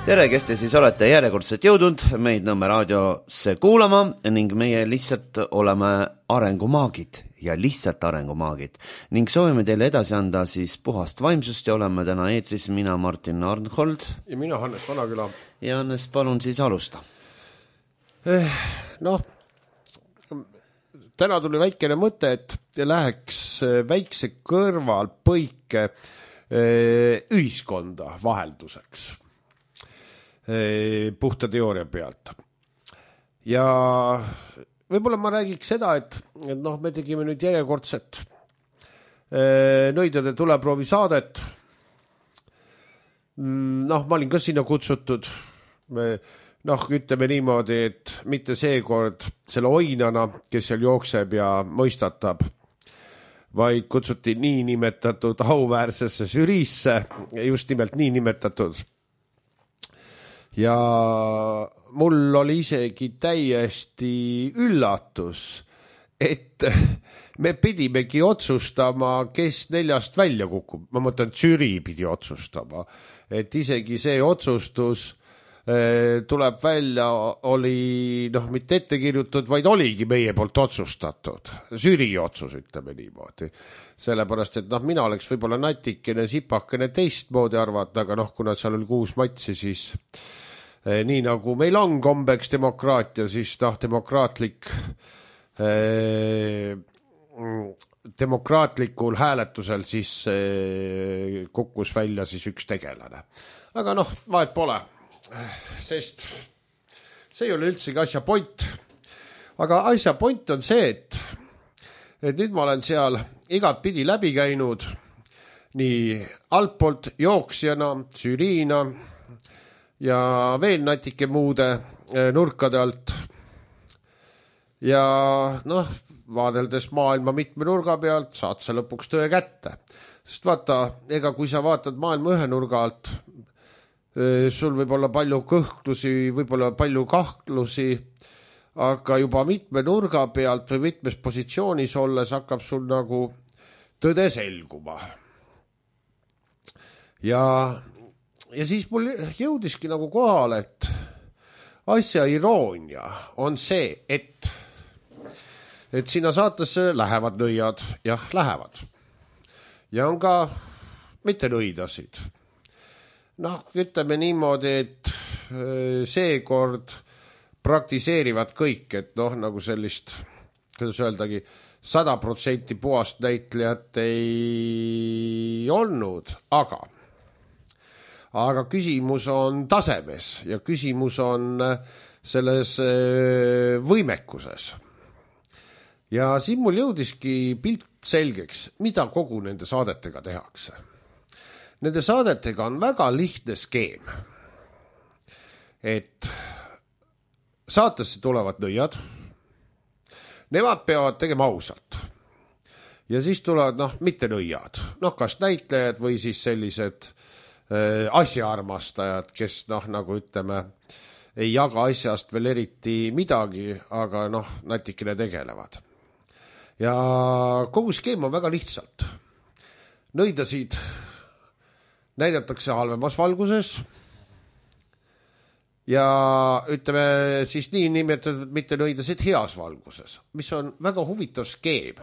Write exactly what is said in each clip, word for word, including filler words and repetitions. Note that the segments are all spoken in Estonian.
tere, kes te siis olete järjekordselt jõudnud meid Nõmme raadiosse kuulama ning meie lihtsalt oleme arengumaagid ja lihtsalt arengumaagid ning soovime teile edasi anda siis puhast vaimsust ja oleme täna eetris mina Martin Arnhold ja mina Hannes Vanaküla. Ja Hannes, palun siis alusta. Eh, noh, täna tuli väikene mõte, et läheks väikse kõrvalpõike eh, ühiskonda vahelduseks. Puhta teooria pealt. Ja võib-olla ma räägiks seda, et, et noh, me tegime nüüd järjekordset nõidade tuleproovi saadet. Noh, ma olin ka sinna kutsutud. Me, noh, ütleme niimoodi, et mitte seekord selle oinana, kes seal jookseb ja mõistatab, vaid kutsuti nii nimetatud auväärsesse žüriisse, just nimelt nii nimetatud. Ja mul oli isegi täiesti üllatus, et me pidimegi otsustama, kes neljast välja kukub. Ma mõtlen, žürii pidi otsustama. Et isegi see otsustus eh, tuleb välja, oli noh, mitte ette kirjutatud, vaid oligi meie poolt otsustatud. Žürii otsus, ütleme niimoodi. Sellepärast, et noh, mina oleks võib-olla natikene, sipakene teistmoodi arvata, aga noh, kuna seal oli kuus matsi, siis eh, nii nagu meil on kombeks demokraatia, siis noh, demokraatlik eh, demokraatlikul hääletusel siis eh, kukkus välja siis üks tegelane. Aga noh, vahet pole, sest see ei ole üldsegi asja point. Aga asja point on see, et, et nüüd ma olen seal igat pidi läbi käinud nii altpoolt jooksjana, žüriina ja veel natike muude nurkade alt. Ja noh, vaadeldes maailma mitme nurga pealt, saad sa lõpuks tõe kätte. Sest vaata, ega kui sa vaatad maailma ühe nurga alt, sul võib olla palju kõhklusi, võib olla palju kahtlusi, aga juba mitme nurga pealt või mitmes positsioonis olles hakkab sul nagu tõde selguma. Ja, ja siis mul jõudiski nagu kohale, et asja iroonia on see, et, et sinna saatesse lähevad nõiad, jah, lähevad. Ja on ka mitte nõidasid. Noh, ütleme niimoodi, et seekord praktiseerivad kõik, et noh, nagu sellist, kuidas öeldagi, sada protsenti puhast näitlejat ei olnud, aga aga küsimus on tasemes ja küsimus on selles võimekuses. Ja siin mul jõudiski pilt selgeks, mida kogu nende saadetega tehakse. Nende saadetega on väga lihtne skeem, et saatesse tulevad nõiad, nemad peavad tegema ausalt. Ja siis tulevad, noh, mitte nõiad, noh, kas näitlejad või siis sellised äh, asjaarmastajad, kes, noh, nagu ütleme, ei jaga asjast veel eriti midagi, aga, noh, natikene tegelevad. Ja kogu skeem on väga lihtsalt. Nõidasid näidatakse halvemas valguses ja ütleme siis nii nimetatud mitte nõidasid heas valguses, mis on väga huvitav skeem.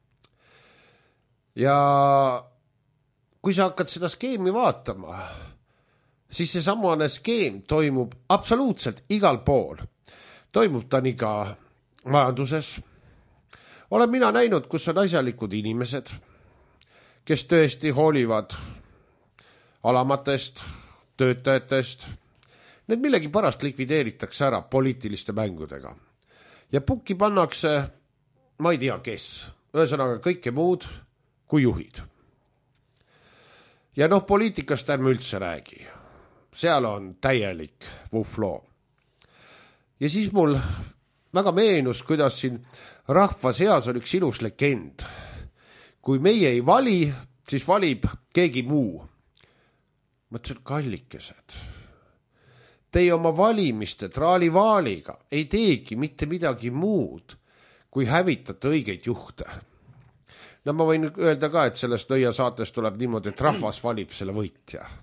Ja kui sa hakkad seda skeemi vaatama, siis see samane skeem toimub absoluutselt igal pool. Toimub ta nii ka majanduses. Olen mina näinud, kus on asjalikud inimesed, kes tõesti hoolivad alamatest, töötajatest. Need millegi pärast likvideeritakse ära poliitiliste mängudega. Ja pukki pannakse, ma ei tea kes, ühesõnaga kõike muud kui juhid. Ja noh, poliitikast ärme üldse räägi. Seal on täielik vuhfloo. Ja siis mul väga meenus, kuidas siin rahva seas on üks ilus legend. Kui meie ei vali, siis valib keegi muu. Mõtlesin, kallikesed. Teie oma valimiste traalivaaliga ei teegi mitte midagi muud, kui hävitate õigeid juhte. No ma võin öelda ka, et sellest nõia saates tuleb niimoodi, et rahvas valib selle võitja.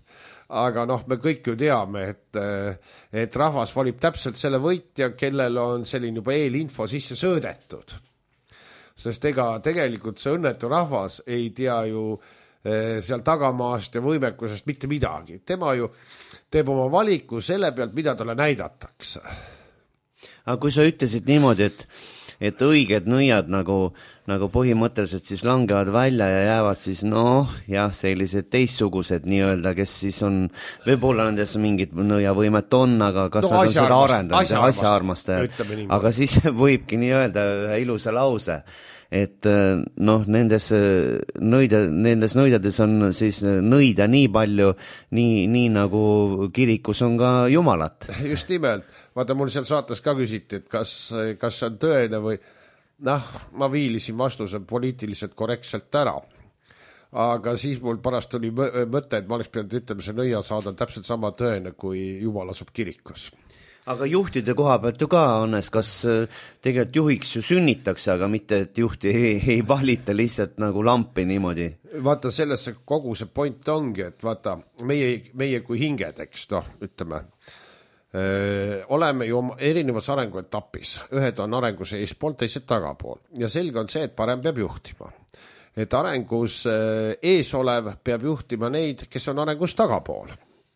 aga noh, me kõik ju teame, et, et rahvas valib täpselt selle võitja, kellel on selline juba eelinfo sisse söödetud. Sest ega tegelikult see õnnetu rahvas ei tea ju seal tagamaast ja võimekusest mitte midagi. Tema ju teeb oma valiku selle pealt, mida talle näidatakse. Aga kui sa ütlesid niimoodi, et, et õiged nõiad nagu, nagu põhimõtteliselt siis langevad välja ja jäävad siis noh, jah, sellised teistsugused nii-öelda, kes siis on, võib-olla nendes mingid nõiavõimet on, aga kas no, nad on seda arendanud, asja armastajad, aga siis võibki nii-öelda ühe ilusa lause, et noh, nendes, nõida, nendes nõidades on siis nõida nii palju, nii, nii nagu kirikus on ka jumalat. Just nimelt. Vaata, mul seal saates ka küsiti, et kas, kas see on tõene või noh, ma viilisin vastuse poliitiliselt korrektselt ära. Aga siis mul pärast tuli mõte, et ma oleks pidanud ütlema, see nõiasaade on täpselt sama tõene, kui Jumal asub kirikus. Aga juhtide koha pealt ju ka, Hannes, kas tegelikult juhiks ju sünnitakse, aga mitte, et juhti ei, ei valita lihtsalt nagu lampi niimoodi? Vaata, selles kogu see point ongi, et vaata, meie, meie kui hinged, eks, noh, ütleme, öö, oleme ju erinevas arenguetapis. Ühed on arengus eespool, teised tagapool. Ja selge on see, et parem peab juhtima. Et arengus ees olev peab juhtima neid, kes on arengus tagapool.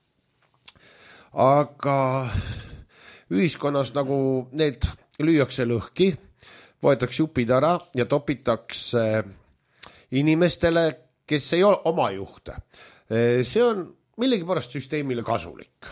Aga ühiskonnas nagu need lüüakse lõhki, võetakse jupid ära ja topitakse inimestele, kes ei ole oma juhte. See on millegipärast süsteemile kasulik.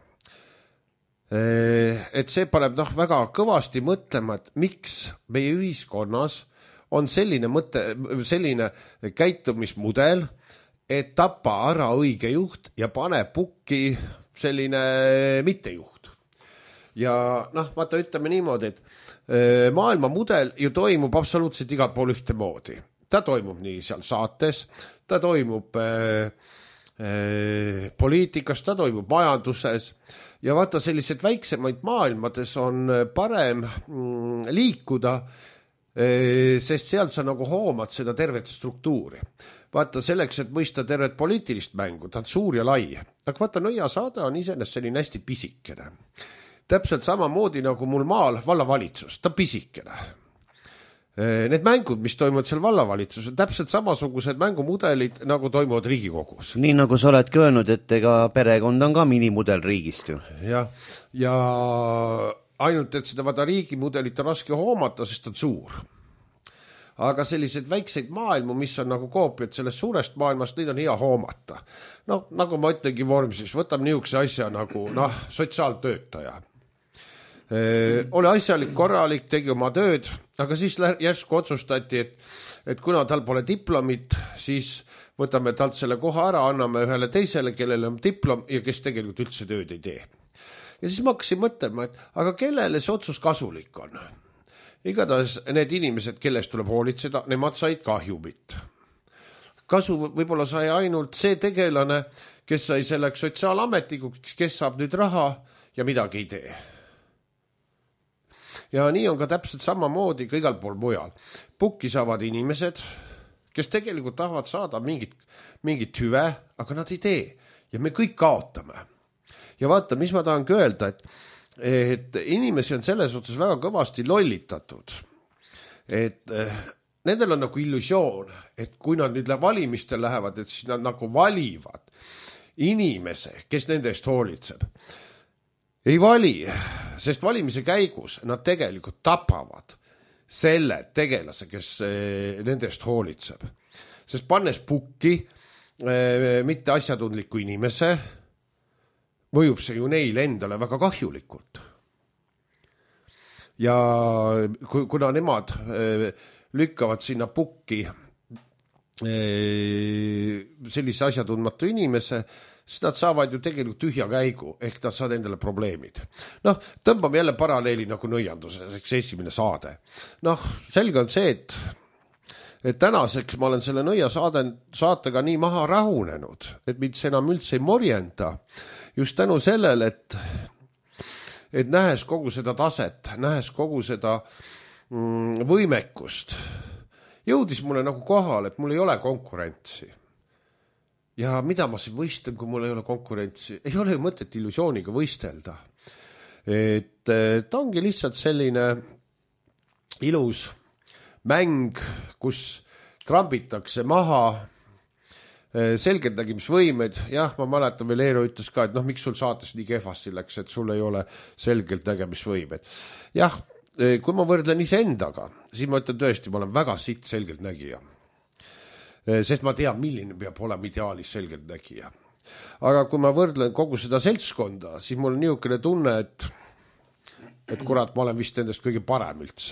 Et see paneb noh, väga kõvasti mõtlema, et miks meie ühiskonnas on selline, mõte, selline käitumismudel, et tapa ära õige juht ja pane pukki selline mittejuht. Ja noh, vaata ütleme niimoodi, et maailma mudel ju toimub absoluutselt igal pool ühte moodi. Ta toimub nii seal saates, ta toimub äh, äh, poliitikas, ta toimub majanduses ja vaata sellised väiksemaid maailmades on parem mm, liikuda, äh, sest seal sa nagu hoomad seda tervet struktuuri. Vaata selleks, et mõista tervet poliitilist mängu, ta on suur ja lai. Aga vaata, nõiasaade on iseenesest selline hästi pisikene. Täpselt samamoodi nagu mul maal vallavalitsus, ta pisikene. Need mängud, mis toimuvad seal vallavalitsus, on täpselt samasugused mängumudelid, nagu toimuvad Riigikogus. Nii nagu sa oledki öelnud, et ega perekond on ka minimudel riigist ju. Ja, ja ainult, et seda vaata riigimudelit on raske hoomata, sest on suur. Aga sellised väikseid maailmu, mis on nagu koopiad sellest suurest maailmast, neid on hea hoomata. No, nagu ma ütlengi vormsis, võtame niisuguse asja nagu noh, sotsiaaltöötaja. Ee, ole asjalik, korralik, tegi oma tööd, aga siis järsku otsustati, et, et kuna tal pole diplomit, siis võtame talt selle koha ära, anname ühele teisele, kellele on diplom ja kes tegelikult üldse tööd ei tee. Ja siis ma hakkasin mõtlema, et aga kellele see otsus kasulik on? Igatahes need inimesed, kellest tuleb hoolitseda, nemad said kahjumit. Kasu võib-olla sai ainult see tegelane, kes sai selleks sotsiaalametiks, kes saab nüüd raha ja midagi ei tee. Ja nii on ka täpselt samamoodi ka igal pool mujal. Pukki saavad inimesed, kes tegelikult tahavad saada mingit, mingit hüve, aga nad ei tee. Ja me kõik kaotame. Ja vaata, mis ma tahan öelda, et, et inimesi on selles otsas väga kõvasti lollitatud. Et nendel on nagu illusioon, et kui nad nüüd valimistel lähevad, et siis nad nagu valivad inimese, kes nende eest hoolitseb. Ei vali, sest valimise käigus nad tegelikult tapavad selle tegelase, kes nende eest hoolitseb. Sest pannes pukki mitte asjatundliku inimese, mõjub see ju neile endale väga kahjulikult. Ja kuna nemad lükkavad sinna pukki sellise asjatundmatu inimese, siis nad saavad ju tegelikult tühja käigu, ehk nad saavad endale probleemid. Noh, tõmbame jälle paralleeli nagu nõianduses, esimene saade. Noh, selge on see, et, et tänaseks ma olen selle nõia saade, saatega nii maha rahunenud, et mind see enam üldse ei morjenda. Just tänu sellele, et, et nähes kogu seda taset, nähes kogu seda mm, võimekust, jõudis mulle nagu kohal, et mul ei ole konkurentsi. ja mida ma siin võistlen, kui mul ei ole konkurentsi, ei ole ju mõtet illusiooniga võistelda. Et ta ongi lihtsalt selline ilus mäng, kus trambitakse maha selgeltnägemisvõimed. Jah, ma mäletan veel, Eero ütles ka, et noh, miks sul saates nii kehvasti läks, et sul ei ole selgeltnägemisvõimed. Jah, kui ma võrdlen iseendaga, siis ma ütlen tõesti, ma olen väga sitt selgeltnägija. Sest ma tean, milline peab olema ideaalis selgeltnägija. Aga kui ma võrdlen kogu seda seltskonda, siis mul on niisugune tunne, et, et kurat, ma olen vist endast kõige parem üldse.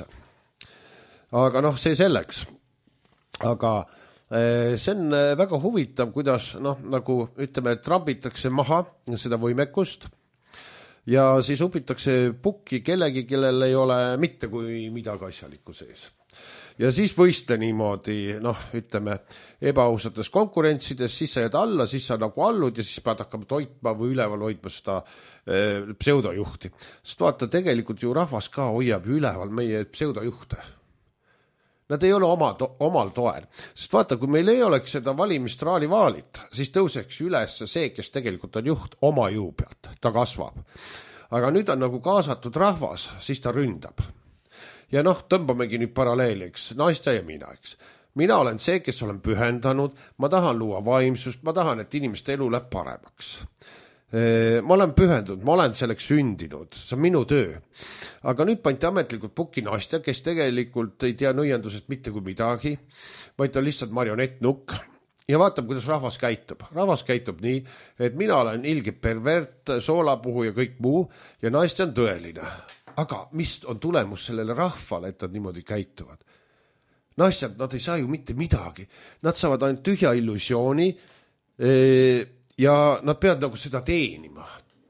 Aga noh, see selleks. Aga see on väga huvitav, kuidas noh, nagu ütleme, trambitakse maha seda võimekust ja siis upitakse pukki kellegi, kellel ei ole mitte kui midagi asjalikku sees. Ja siis võistle niimoodi, noh, ütleme, ebausates konkurentsides, siis sa jääd alla, siis sa nagu allud ja siis pead hakkama toitma või üleval hoidma seda e, pseudojuhti. Sest vaata, tegelikult ju rahvas ka hoiab ju üleval meie pseudojuhte. Nad ei ole oma to- omal toel. Sest vaata, kui meil ei oleks seda valimistraali vaalit, siis tõuseks üles see, kes tegelikult on juht oma jõu pealt. Ta kasvab. Aga nüüd on nagu kaasatud rahvas, siis ta ründab. Ja noh, tõmbamegi nüüd paralleeliks, Nastja ja mina, eks. Mina olen see, kes olen pühendanud, ma tahan luua vaimsust, ma tahan, et inimeste elu läheb paremaks. Ma olen pühendunud, ma olen selleks sündinud, see on minu töö. Aga nüüd pandi ametlikult pukki Nastja, kes tegelikult ei tea nõiendusest mitte kui midagi, vaid ta on lihtsalt marionettnukk. Ja vaatab, kuidas rahvas käitub. Rahvas käitub nii, et mina olen ilge pervert, soolapuhu ja kõik muu ja Nastja on tõeline. Aga mis on tulemus sellele rahvale, et nad niimoodi käituvad? Nastjad, nad ei saa ju mitte midagi. Nad saavad ainult tühja illusiooni ja nad peavad nagu seda teenima.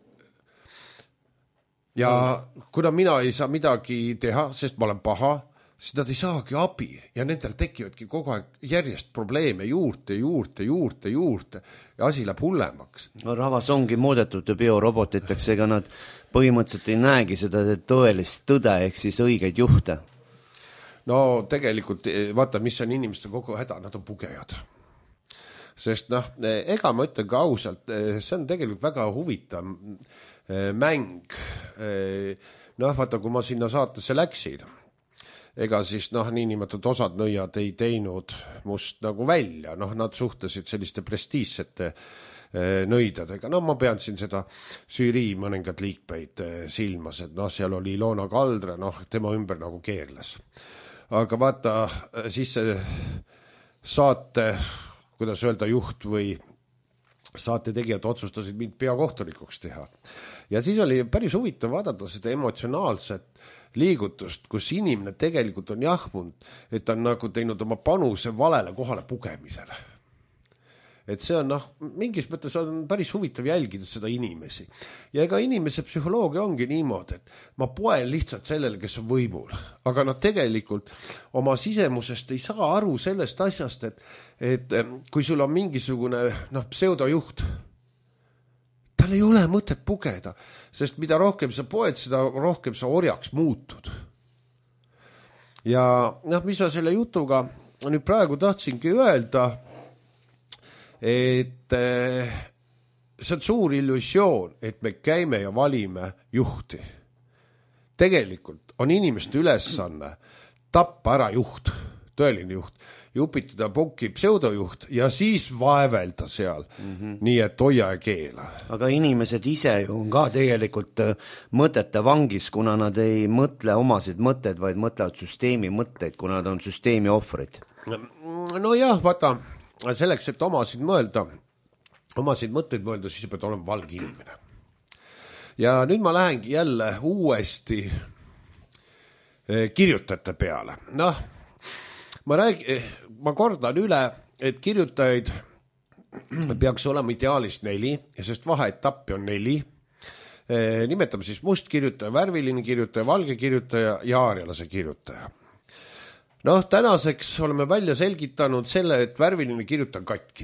Ja kuna mina ei saa midagi teha, sest ma olen paha, siis nad ei saagi abi ja nendel tekivadki kogu aeg järjest probleeme juurde, juurde, juurde, juurde ja asi läheb hullemaks. No, rahvas ongi muudetud ju biorobotiteks, ega nad põhimõtteliselt ei näegi seda tõelist tõde ehk siis õigeid juhte. No tegelikult vaata, mis on inimeste kogu häda, nad on pugejad. Sest noh, ega ma ütlen ka ausalt, see on tegelikult väga huvitav mäng. Noh, vaata, kui ma sinna saatesse läksin, ega siis noh, niinimetatud osad nõiad ei teinud must nagu välja, noh, nad suhtlesid selliste prestiidsete nõidadega, no ma pean siin seda Süürii mõningad liikmeid silmas, et noh, seal oli Ilona Kaldre, noh, tema ümber nagu keerles. Aga vaata, siis see saate, kuidas öelda, juht või saate tegijad otsustasid mind peakohtunikuks teha. Ja siis oli päris huvitav vaadata seda emotsionaalset liigutust, kus inimene tegelikult on jahmunud, et ta on nagu teinud oma panuse valele kohale pugemisele. Et see on, noh, mingis mõttes on päris huvitav jälgida seda inimesi. Ja ega inimese psühholoogia ongi niimoodi, et ma poen lihtsalt sellele, kes on võimul. Aga nad tegelikult oma sisemusest ei saa aru sellest asjast, et, et kui sul on mingisugune noh, pseudojuht, tal ei ole mõtet pugeda, sest mida rohkem sa poed, seda rohkem sa orjaks muutud. Ja noh, mis ma selle jutuga nüüd praegu tahtsingi öelda, et see on suur illusioon, et me käime ja valime juhti. Tegelikult on inimeste ülesanne tappa ära juht, tõeline juht, jupitada pukki pseudojuht ja siis vaevelda seal, mm-hmm. nii et hoia ja keela. Aga inimesed ise ju on ka tegelikult mõtete vangis, kuna nad ei mõtle omasid mõtteid, vaid mõtlevad süsteemi mõtteid, kuna nad on süsteemi ohvrid. No jah, vaata, selleks, et omasid mõelda, omasid mõtteid mõelda, siis pead olema valge inimene. Ja nüüd ma lähengi jälle uuesti kirjutajate peale. Noh, ma räägin, ma kordan üle, et kirjutajaid peaks olema ideaalist neli, sest vaheetappi on neli. Nimetame siis must kirjutaja, värviline kirjutaja, valge kirjutaja ja aarialase kirjutaja. Noh, tänaseks oleme välja selgitanud selle, et värviline kirjutaja on katki.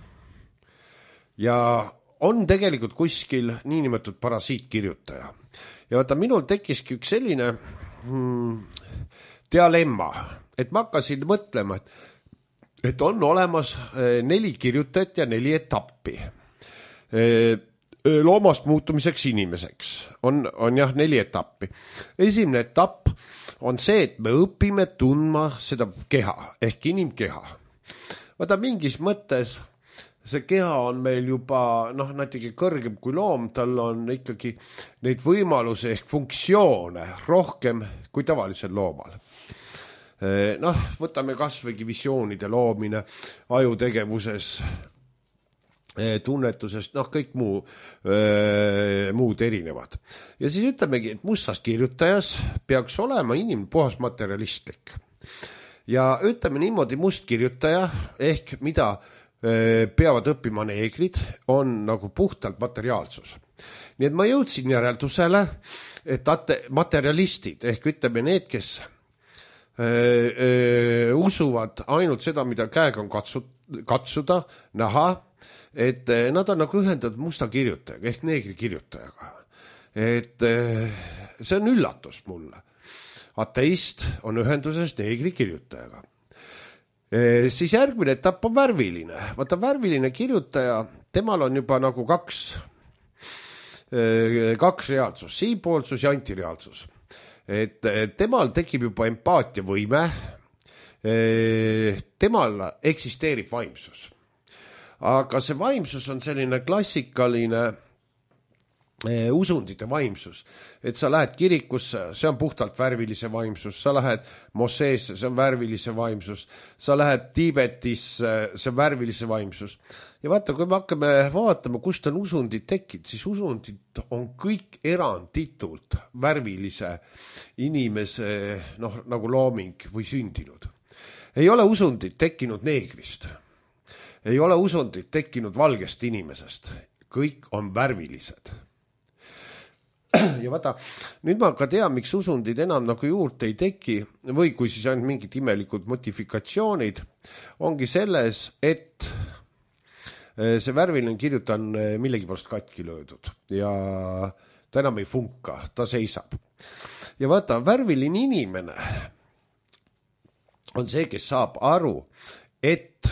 Ja on tegelikult kuskil niinimetatud parasiitkirjutaja. Ja vaata, minul tekkiski üks selline hmm, dialemma, et ma hakkasin mõtlema, et et on olemas neli kirjutajat ja neli etappi loomast muutumiseks inimeseks. On, on jah neli etappi. Esimene etapp on see, et me õpime tundma seda keha ehk inimkeha. Vaata mingis mõttes see keha on meil juba noh, natuke kõrgem kui loom, tal on ikkagi neid võimalusi ehk funktsioone rohkem kui tavalisel loomal. Noh, võtame kasvõi visioonide loomine ajutegevuses, tunnetusest, noh kõik muu, öö, muud erinevad. Ja siis ütlemegi, et mustas kirjutajas peaks olema inimene puhas materialistlik. Ja ütleme niimoodi, must kirjutaja ehk mida öö, peavad õppima neegrid on nagu puhtalt materiaalsus. Nii et ma jõudsin järeldusele, et materialistid ehk ütleme need, kes Öö, öö, usuvad ainult seda, mida käega on katsu, katsuda, näha, et nad on nagu ühendatud musta kirjutajaga ehk neegri kirjutajaga. Et öö, see on üllatus mulle. Ateist on ühenduses neegri kirjutajaga. Öö, siis järgmine etapp on värviline. Vaata värviline kirjutaja, temal on juba nagu kaks, öö, kaks reaalsus, siipoolsus ja antireaalsus. Et temal tekib juba empaatia võime, temal eksisteerib vaimsus. Aga see vaimsus on selline klassikaline usundite vaimsus, et sa lähed kirikusse, see on puhtalt värvilise vaimsus, sa lähed Moseesse, see on värvilise vaimsus, sa lähed Tiibetisse, see on värvilise vaimsus. Ja vaata, kui me hakkame vaatama, kust on usundid tekkinud, siis usundid on kõik eranditult värvilise inimese, noh, nagu looming või sündinud. Ei ole usundid tekkinud neegrist. Ei ole usundid tekkinud valgest inimesest. Kõik on värvilised. Ja vaata, nüüd ma ka tean, miks usundid enam nagu juurde ei teki või kui siis ainult mingid imelikud modifikatsioonid, ongi selles, et see värviline kirjuta on millegi pärast katki löödud ja ta enam ei funka, ta seisab. Ja vaata, värviline inimene on see, kes saab aru, et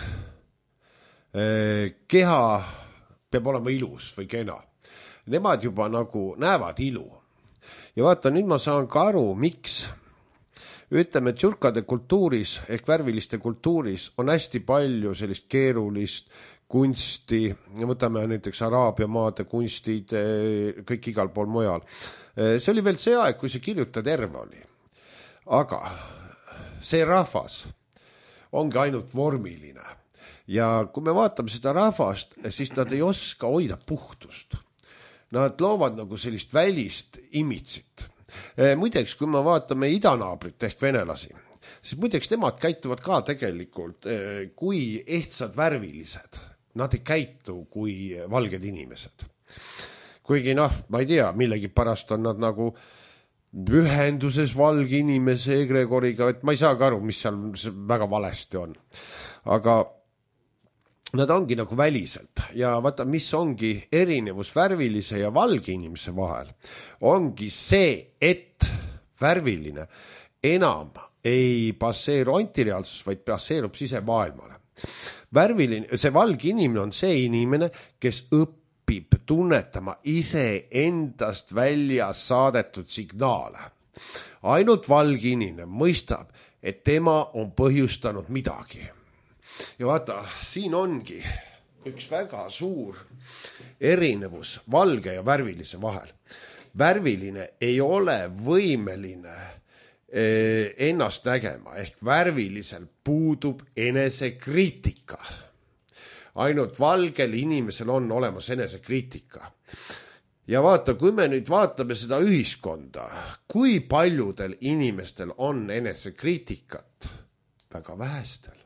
keha peab olema ilus või kena. Nemad juba nagu näevad ilu. Ja vaata, nüüd ma saan ka aru, miks ütleme, et tšurkade kultuuris ehk värviliste kultuuris on hästi palju sellist keerulist kunsti, võtame näiteks Araabia maade kunstid, kõik igal pool mujal. See oli veel see aeg, kui see kirjuta terve oli. Aga see rahvas ongi ainult vormiline. Ja kui me vaatame seda rahvast, siis nad ei oska hoida puhtust. Nad loovad nagu sellist välist imitsit. Muideks, kui me vaatame idanaabrit ehk venelasi, siis muideks nemad käituvad ka tegelikult kui ehtsad värvilised. Nad ei käitu kui valged inimesed. Kuigi noh, ma ei tea, millegi pärast on nad nagu ühenduses valge inimese egregoriga, et ma ei saa ka aru, mis seal väga valesti on. Aga nad ongi nagu väliselt ja vaata, mis ongi erinevus värvilise ja valge inimese vahel, ongi see, et värviline enam ei baseeru antireaalsus, vaid baseerub sisemaailmale. Värviline, see valge inimene on see inimene, kes õpib tunnetama ise endast välja saadetud signaale. Ainult valge inimene mõistab, et tema on põhjustanud midagi. Ja vaata, siin ongi üks väga suur erinevus valge ja värvilise vahel. Värviline ei ole võimeline ennast nägema, ehk värvilisel puudub enesekriitika. Ainult valgel inimesel on olemas enesekriitika. Ja vaata, kui me nüüd vaatame seda ühiskonda, kui paljudel inimestel on enesekriitikat? Väga vähestel.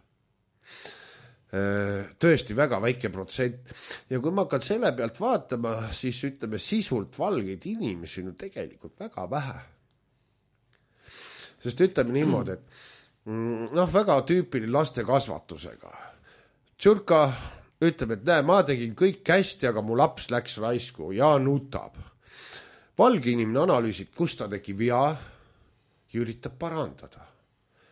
Tõesti väga väike protsent. Ja kui ma hakkan selle pealt vaatama, siis ütleme sisult valgeid inimesi no tegelikult väga vähe. Sest ütleme niimoodi, et noh, väga tüüpiline laste kasvatusega. Tšurka ütleb, et näe, ma tegin kõik hästi, aga mu laps läks raisku ja nutab. Valge inimene analüüsib, kus ta tegi vea ja üritab parandada.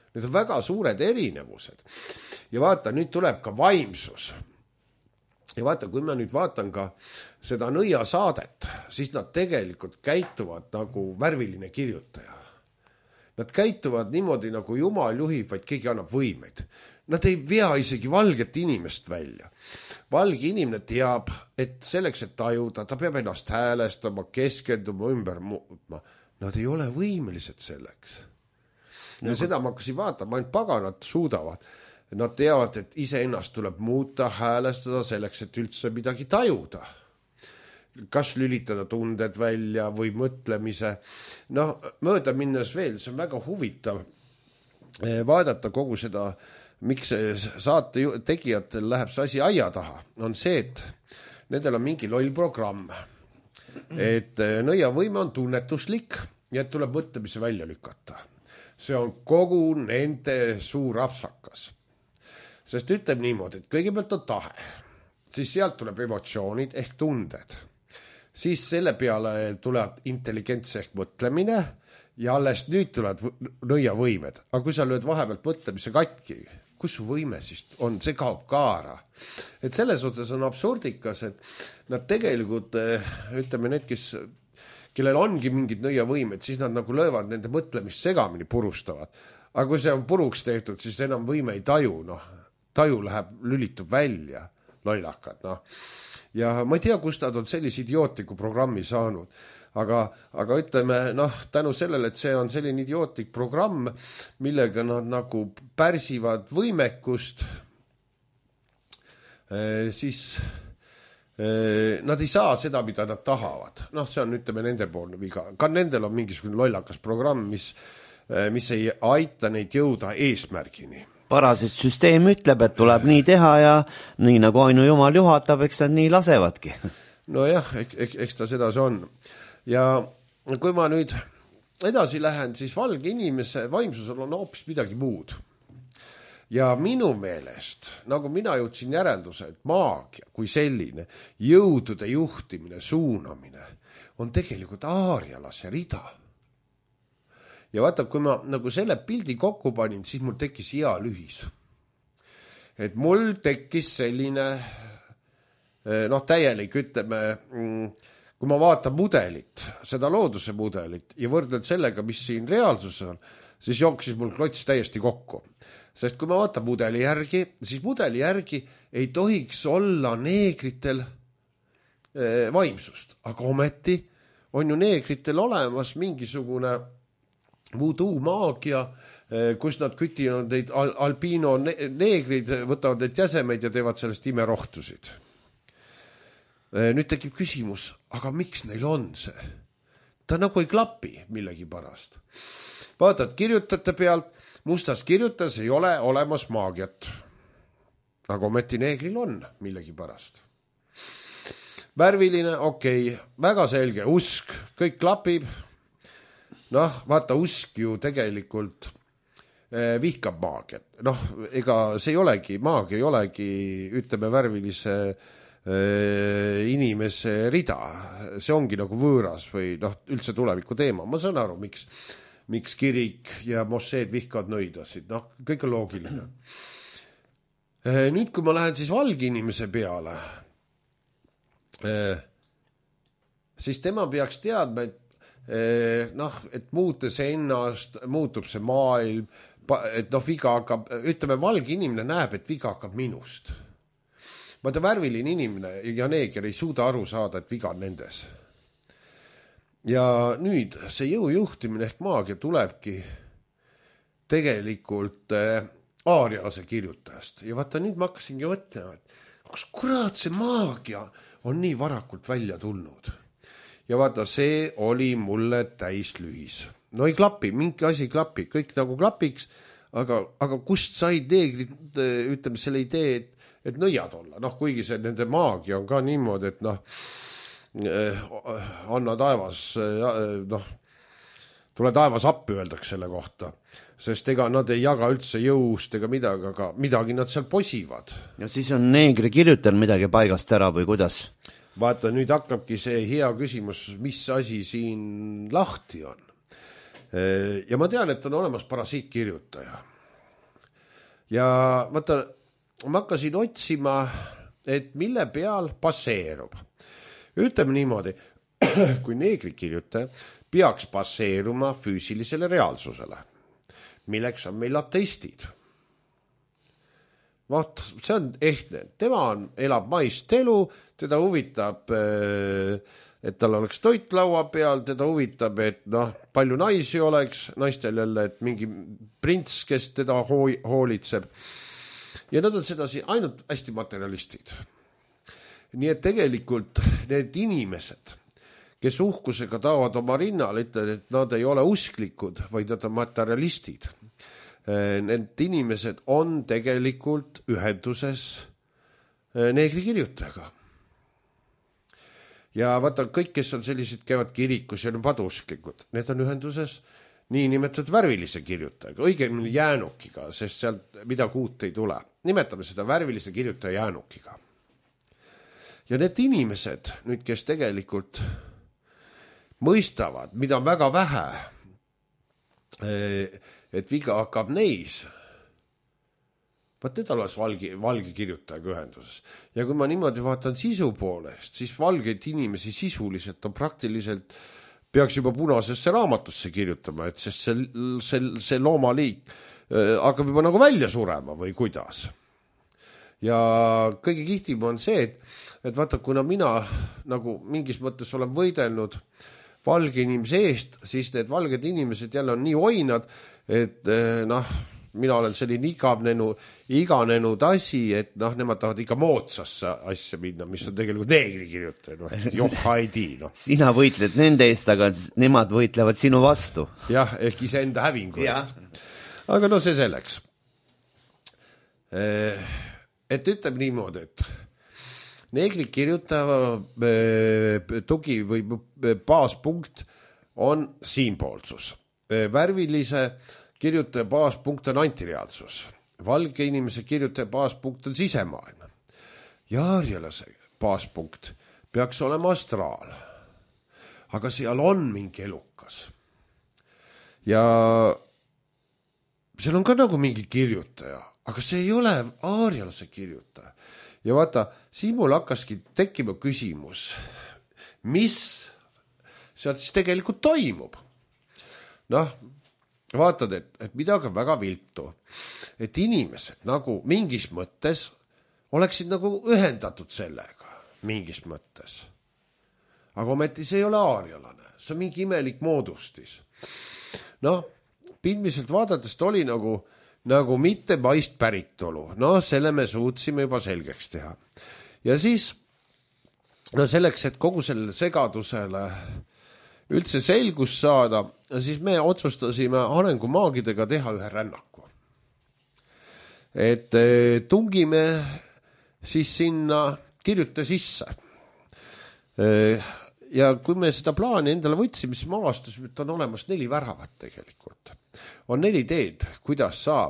Need on väga suured erinevused. Ja vaata, nüüd tuleb ka vaimsus. Ja vaata, kui ma nüüd vaatan ka seda nõia saadet, siis nad tegelikult käituvad nagu värviline kirjutaja. Nad käituvad niimoodi, nagu Jumal juhib, vaid keegi annab võimeid. Nad ei vea isegi valget inimest välja. Valge inimene teab, et selleks, et tajuda, ta peab ennast häälestama, keskenduma, ümber muutma. Nad ei ole võimelised selleks. Ja no, seda ma hakkasin vaatama, ainult paganad suudavad. Nad teavad, et ise ennast tuleb muuta, häälestada selleks, et üldse midagi tajuda. Kas lülitada tunded välja või mõtlemise. No, mööda minnes veel, see on väga huvitav vaadata kogu seda, miks saate tegijatel läheb see asi aia taha, on see, et nendel on mingi loll programm. Et nõia võime on tunnetuslik ja et tuleb mõtlemise välja lükata. See on kogu nende suur apsakas. Sest ütleb niimoodi, et kõigepealt on tahe, siis sealt tuleb emotsioonid ehk tunded. Siis selle peale tuleb intelligents ehk mõtlemine ja alles nüüd tulevad nõia võimed. Aga kui sa lööd vahepealt mõtlemise katki, kus su võime siis on, see kaob kaara. Et selles suhtes on absurdikas, et nad tegelikult, ütleme need, kes, kellel ongi mingid nõia võimed, siis nad nagu löövad nende mõtlemist segamini purustavad. Aga kui see on puruks tehtud, siis enam võime ei taju, noh, taju läheb, lülitub välja, lollakad, noh. Ja ma ei tea, kust nad on sellise idiootliku programmi saanud. Aga, aga ütleme, noh, tänu sellele, et see on selline idiootlik programm, millega nad nagu pärsivad võimekust, siis nad ei saa seda, mida nad tahavad. Noh, see on, ütleme, nende poolne viga. Ka nendel on mingisugune lollakas programm, mis, mis ei aita neid jõuda eesmärgini. Parasit süsteem ütleb, et tuleb nii teha ja nii nagu ainu Jumal juhatab, eks nad nii lasevadki. No jah, eks, eks ta seda see on. Ja kui ma nüüd edasi lähen, siis valge inimese vaimsusel on hoopis midagi muud. Ja minu meelest, nagu mina jõudsin järelduse, et maagia kui selline, jõudude juhtimine, suunamine, on tegelikult aarialase rida. Ja vaata, kui ma nagu selle pildi kokku panin, siis mul tekkis hea lühis. Et mul tekkis selline, noh, täielik, ütleme, kui ma vaatan mudelit, seda looduse mudelit ja võrdlen sellega, mis siin reaalsus on, siis jooksis mul klots täiesti kokku. Sest kui ma vaatan mudeli järgi, siis mudeli järgi ei tohiks olla neegritel vaimsust. Aga ometi on ju neegritel olemas mingisugune voodoo maagia, kus nad kütivad neid al albiino neegrid, võtavad neid jäsemeid ja teevad sellest imerohtusid. Nüüd tekib küsimus, aga miks neil on see? Ta nagu ei klapi millegi pärast. Vaatad, kirjutate pealt, mustas kirjutas ei ole olemas maagiat. Aga ometi neegril on millegi pärast. Värviline, okei, okay, väga selge, usk, kõik klapib. Noh, vaata, usk ju tegelikult eh, vihkab maagiat. Noh, ega see ei olegi, maagia ei olegi, ütleme, värvilise eh, inimese rida. See ongi nagu võõras või noh, üldse tuleviku teema. Ma saan aru, miks, miks kirik ja mosseed vihkavad nõidasid. Noh, kõik on loogiline. Eh, nüüd, kui ma lähen siis valge inimese peale, eh, siis tema peaks teadma, et noh, et muutes ennast, muutub see maailm, et noh, viga hakkab, ütleme, valge inimene näeb, et viga hakkab minust. Vaata, värviline inimene ja neeger ei suuda aru saada, et viga on nendes. Ja nüüd see jõujuhtimine ehk maagia tulebki tegelikult aarialase kirjutajast. Ja vaata, nüüd ma hakkasingi mõtlema, et kus kurat see maagia on nii varakult välja tulnud. Ja vaata, see oli mulle täis lühis. No ei klapi, mingi asi ei klapi, kõik nagu klapiks, aga, aga kust said neegrid, ütleme, selle idee, et, et nõiad olla. Noh, kuigi see nende maagia on ka niimoodi, et noh, eh, anna taevas, noh, tule taevas appi, öeldaks selle kohta. Sest ega nad ei jaga üldse jõust ega midagi, aga midagi nad seal posivad. Ja siis on neegri kirjutan midagi paigast ära või kuidas? Vaata, nüüd hakkabki see hea küsimus, mis asi siin lahti on. Ja ma tean, et on olemas parasiitkirjutaja. ja vaata, ma hakkasin otsima, et mille peal baseerub. Ütleme niimoodi, kui neegrikirjutaja peaks baseeruma füüsilisele reaalsusele, milleks on meil ateistid. Vaat, see on ehtne. Tema on, elab maist elu, teda huvitab, et tal oleks toit laua peal, teda huvitab, et noh, palju naisi oleks, naistel jälle, et mingi prints, kes teda hoolitseb. Ja nad on sedasi ainult hästi materialistid. Nii et tegelikult need inimesed, kes uhkusega taovad oma rinnal, ütlevad, et nad ei ole usklikud, vaid nad on materialistid. Need inimesed on tegelikult ühenduses neegrikirjutajaga. Ja vaata, kõik, kes on sellised, käivad kirikus ja on padusklikud, need on ühenduses nii nimetatud värvilise kirjutajaga, õigemini jäänukiga, sest sealt midagi uut ei tule. Nimetame seda värvilise kirjutaja jäänukiga. Ja need inimesed, nüüd, kes tegelikult mõistavad, mida on väga vähe, et viga hakkab neis, vaat need oleks valgi, valge kirjutajaga ühenduses. Ja kui ma niimoodi vaatan sisu poolest, siis valgeid inimesi sisuliselt on praktiliselt, peaks juba punasesse raamatusse kirjutama, et sest see, see, see loomaliik hakkab juba nagu välja surema või kuidas. Ja kõige kihtim on see, et, et vaata, kuna mina nagu mingis mõttes olen võidelnud valge inimese eest, siis need valged inimesed jälle on nii oinad, et noh, mina olen selline igavnenu, iganenud asi, et noh, nemad tahavad ikka moodsasse asja minna, mis on tegelikult neegri kirjutaja, noh, joh, haidi, noh. Sina võitled nende eest, aga nemad võitlevad sinu vastu. Jah, ehk ise enda hävingu eest. Aga no see selleks. Et ütleme niimoodi, et neegri kirjutava tugi või baaspunkt on siinpoolsus. Värvilise kirjutaja baaspunkt on antireaalsus. Valge inimese kirjutaja baaspunkt on sisemaailm. Ja aarjalase baaspunkt peaks olema astraal. Aga seal on mingi elukas. Ja seal on ka nagu mingi kirjutaja, aga see ei ole aarjalase kirjutaja. Ja vaata, siin mul hakkaski tekkima küsimus, mis sealt siis tegelikult toimub. Noh, vaatad, et, et midagi on väga viltu, et inimesed nagu mingis mõttes oleksid nagu ühendatud sellega, mingis mõttes. Aga ometi see ei ole aarjalane, see on mingi imelik moodustis. Noh, pilmiselt vaadates oli nagu, nagu mitte maist päritolu. No selle me suutsime juba selgeks teha. Ja siis, no selleks, et kogu selle segadusele üldse selgus saada, siis me otsustasime arengumaagidega teha ühe rännaku. Et tungime siis sinna kirjuta sisse. Ja kui me seda plaani endale võtsime, siis ma avastasime, et on olemas neli väravat tegelikult. On neli teed, kuidas saab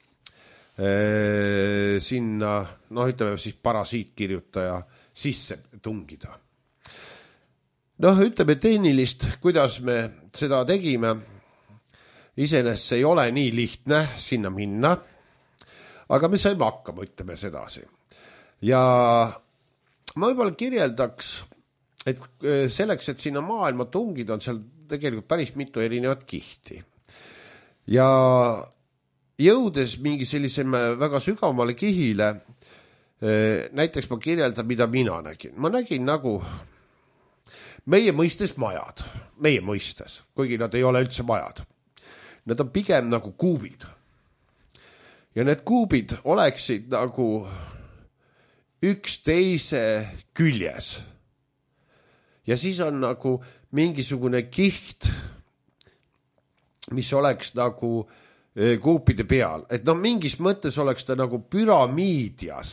sinna, noh ütleme siis parasiitkirjutaja sisse tungida. Noh, ütleme tehnilist, kuidas me seda tegime. Iseenesest ei ole nii lihtne sinna minna, aga me saime hakkama, ütleme sedasi. Ja ma võib-olla kirjeldaks, et selleks, et sinna maailma tungida, on seal tegelikult päris mitu erinevat kihti. Ja jõudes mingi sellise väga sügavamale kihile, näiteks ma kirjeldan, mida mina nägin. Ma nägin nagu meie mõistes majad, meie mõistes, kuigi nad ei ole üldse majad. Nad on pigem nagu kuubid. Ja need kuubid oleksid nagu üks teise küljes. Ja siis on nagu mingisugune kiht, mis oleks nagu kuupide peal. Et no mingis mõttes oleks ta nagu püramiidias.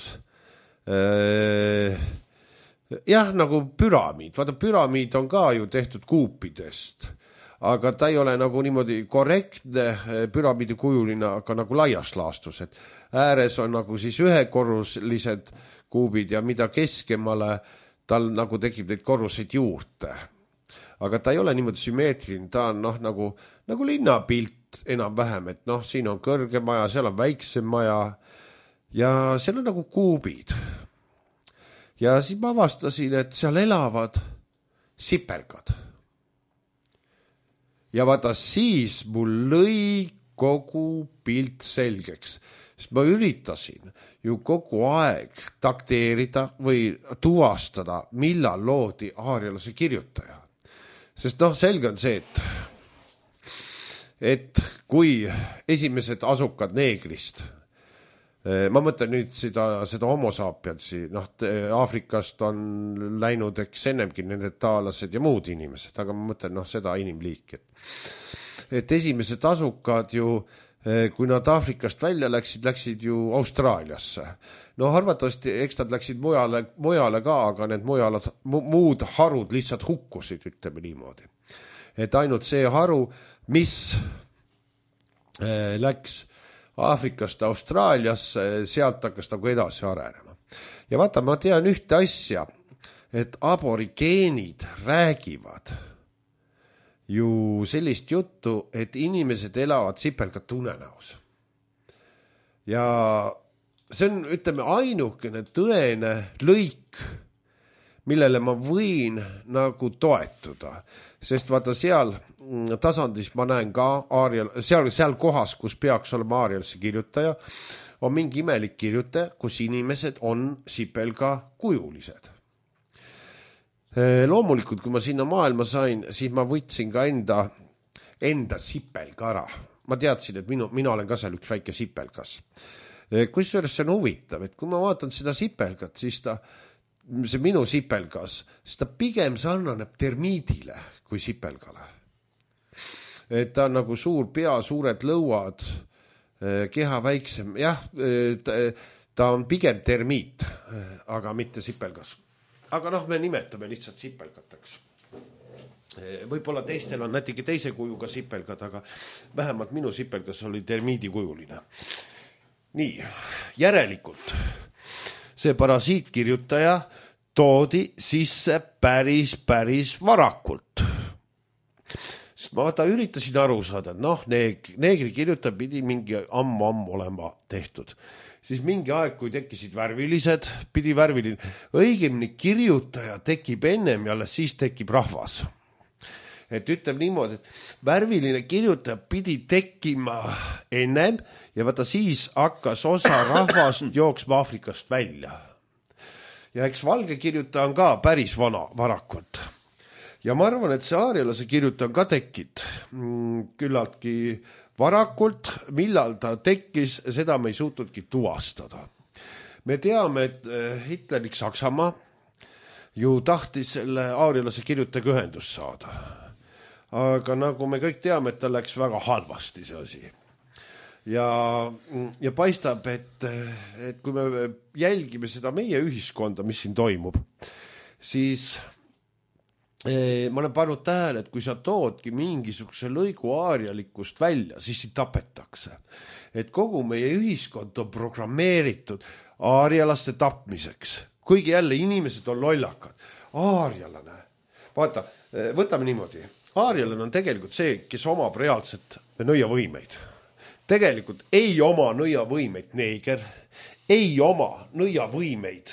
Jah, nagu püramiid. Vaata, püramiid on ka ju tehtud kuupidest. Aga ta ei ole nagu niimoodi korrektne püramiidi kujuline, aga nagu laias laastus. Et ääres on nagu siis ühekorruslised kuubid ja mida keskemale tal nagu tekib neid korruseid juurde. Aga ta ei ole niimoodi sümmeetriline, ta on noh, nagu, nagu linnapilt pilt enam-vähem, et noh, siin on kõrge maja, seal on väiksem maja ja seal on nagu kuubid. Ja siis ma avastasin, et seal elavad sipelgad. Ja vaata, siis mul lõi kogu pilt selgeks, sest ma üritasin ju kogu aeg takteerida või tuvastada, millal loodi aarialase kirjutaja. Sest noh, selge on see, et, et kui esimesed asukad neegrist, ma mõtlen nüüd seda, seda homo sapiensi, noh, Aafrikast on läinud eks ennemgi nende taalased ja muud inimesed, aga ma mõtlen noh, seda inimliiki. Et, et esimesed asukad ju, kui nad Aafrikast välja läksid, läksid ju Austraaliasse. No arvatavasti, eks nad läksid mujale, mujale ka, aga need mujale, muud harud lihtsalt hukkusid, ütleme niimoodi. Et ainult see haru, mis läks Aafrikast Austraaliasse, sealt hakkas nagu edasi arenema. Ja vaata, ma tean ühte asja, et aborigeenid räägivad ju sellist juttu, et inimesed elavad sipelgate unenäos. Ja see on, ütleme, ainukene tõene lõik, millele ma võin nagu toetuda. Sest vaata seal tasandis ma näen ka aarial, seal, seal kohas, kus peaks olema aarialase kirjutaja, on mingi imelik kirjutaja, kus inimesed on sipelga kujulised. Loomulikult, kui ma sinna maailma sain, siis ma võtsin ka enda, enda sipelga ära. Ma teadsin, et minu, mina olen ka seal üks väike sipelgas. Kusjuures see on huvitav, et kui ma vaatan seda sipelgat, siis ta see minu sipelgas, siis ta pigem sarnaneb termiidile kui sipelgale. Et ta on nagu suur pea, suured lõuad, keha väiksem. Jah, ta on pigem termiit, aga mitte sipelgas. Aga noh, me nimetame lihtsalt sipelgateks. Võib-olla teistel on nätigi teise kujuga sipelgad, aga vähemalt minu sipelgas oli termiidi kujuline. Nii, järelikult see parasiitkirjutaja toodi sisse päris, päris varakult. Sest ma vaata üritasin aru saada, et noh, neegri kirjutaja pidi mingi ammu-ammu olema tehtud. Siis mingi aeg, kui tekkisid värvilised, pidi värviline. Õigemini kirjutaja tekib ennem ja alles siis tekib rahvas. Et ütleb niimoodi, et värviline kirjutaja pidi tekkima ennem ja vaata siis hakkas osa rahvast jooksma Aafrikast välja. Ja eks valge kirjutaja on ka päris vana varakult. Ja ma arvan, et see aarialase kirjutaja on ka tekkid küllaltki varakult, millal ta tekkis, seda me ei suutudki tuvastada. Me teame, et Hitlerik Saksamaa ju tahtis selle aarialase kirjutajaga ühendust saada. Aga nagu me kõik teame, et ta läks väga halvasti see asi. Ja, ja paistab, et, et kui me jälgime seda meie ühiskonda, mis siin toimub, siis eh, ma olen pannud tähele, et kui sa toodki mingisuguse lõigu aarialikust välja, siis siin tapetakse. Et kogu meie ühiskond on programmeeritud aarialaste tapmiseks. Kuigi jälle inimesed on lollakad. Aarialane. Vaata, võtame niimoodi. Aarialane on tegelikult see, kes omab reaalselt nõiavõimeid. Tegelikult ei oma nõiavõimeid neeger, ei oma nõiavõimeid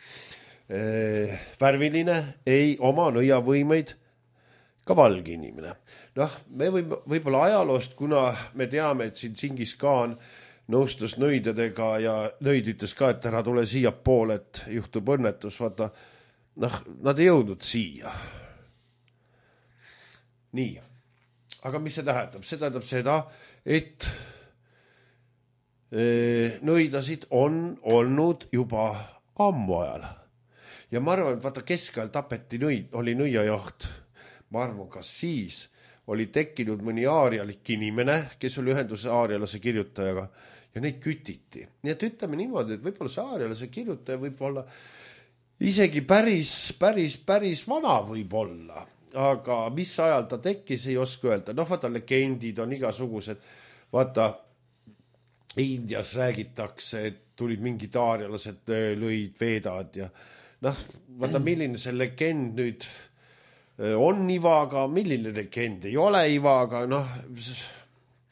äh, värviline, ei oma nõiavõimeid ka valge inimene. Noh, me võib, võib-olla ajaloost, kuna me teame, et siin Singis Khan nõustus nõidadega ja nõid ütles ka, et ära tule siia poole, et juhtub õnnetus, vaata, noh, nad ei jõudnud siia. Nii, aga mis see tähendab? See tähendab seda, et nõidasid on olnud juba ammu ajal. Ja ma arvan, et vaata keskajal tapeti nõid, oli nõiajaht. Ma arvan, kas siis oli tekkinud mõni aarialik inimene, kes oli ühenduse aarialase kirjutajaga ja neid kütiti. Nii et ütleme niimoodi, et võib-olla see aarialase kirjutaja võib olla isegi päris, päris, päris vana võib olla. Aga mis ajal ta tekkis, ei oska öelda. Noh, vaata, legendid on igasugused. Vaata, Indias räägitakse, et tulid mingid aarialased lõid, veedad ja noh, vaata, milline see legend nüüd on ivaga, milline legend ei ole ivaga, noh,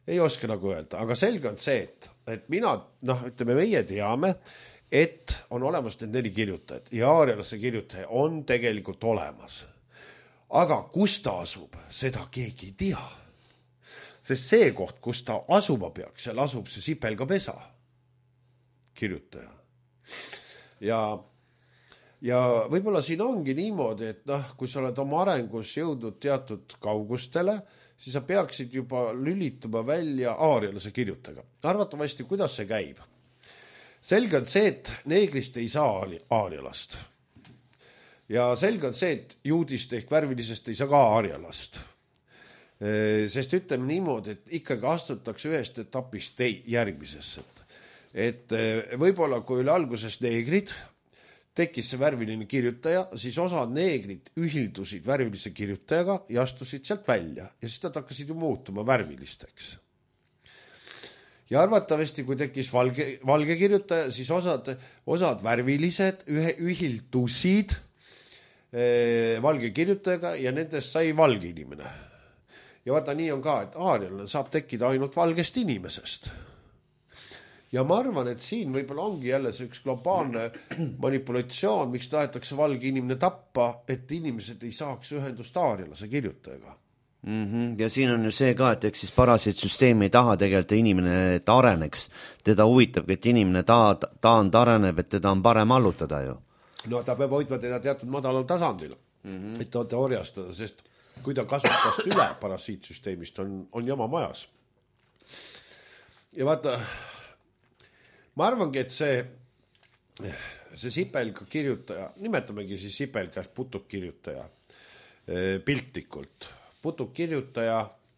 ei oska nagu öelda, aga selge on see, et, et mina, noh, ütleme, meie teame, et on olemas need neli kirjutajat ja aarialase kirjutaja on tegelikult olemas. Aga kus ta asub, seda keegi ei tea. Sest see koht, kus ta asuma peaks, seal asub see Sipelgapesa kirjutaja. Ja, ja võib-olla siin ongi niimoodi, et noh, kui sa oled oma arengus jõudnud teatud kaugustele, siis sa peaksid juba lülituma välja aarialase kirjutajaga. Arvatavasti, kuidas see käib? Selge on see, et neegrist ei saa aarialast. Ja selge on see, et juudist ehk värvilisest ei saa ka aarialast. Sest ütleme niimoodi, et ikkagi astutakse ühest etapist tei järgmisesse. Et võib-olla kui oli alguses neegrid, tekkis see värviline kirjutaja, siis osad neegrid ühildusid värvilise kirjutajaga ja astusid sealt välja ja siis nad hakkasid ju muutuma värvilisteks. Ja arvatavasti, kui tekkis valge, valge kirjutaja, siis osad, osad värvilised ühe, ühildusid eh, valge kirjutajaga ja nendest sai valge inimene. Ja vaata, nii on ka, et aarialane saab tekkida ainult valgest inimesest. Ja ma arvan, et siin võib-olla ongi jälle see üks globaalne manipulatsioon, miks tahetakse valge inimene tappa, et inimesed ei saaks ühendust aarialase kirjutajaga. Mm-hmm. Ja siin on ju see ka, et eks siis parasiitsüsteemi ei taha tegelikult inimene, et areneks. Teda huvitab, et inimene ta, ta on areneb, et teda on parem allutada ju. No ta peab hoidma teda teatud madalal tasandil, mm-hmm. et ta orjastada, sest kui ta kasvatast üle parasiitsüsteemist, on, on jama majas. Ja vaata, ma arvangi, et see, see Sipelga kirjutaja, nimetamegi siis Sipelga putuk kirjutaja piltlikult. Putuk kirjutaja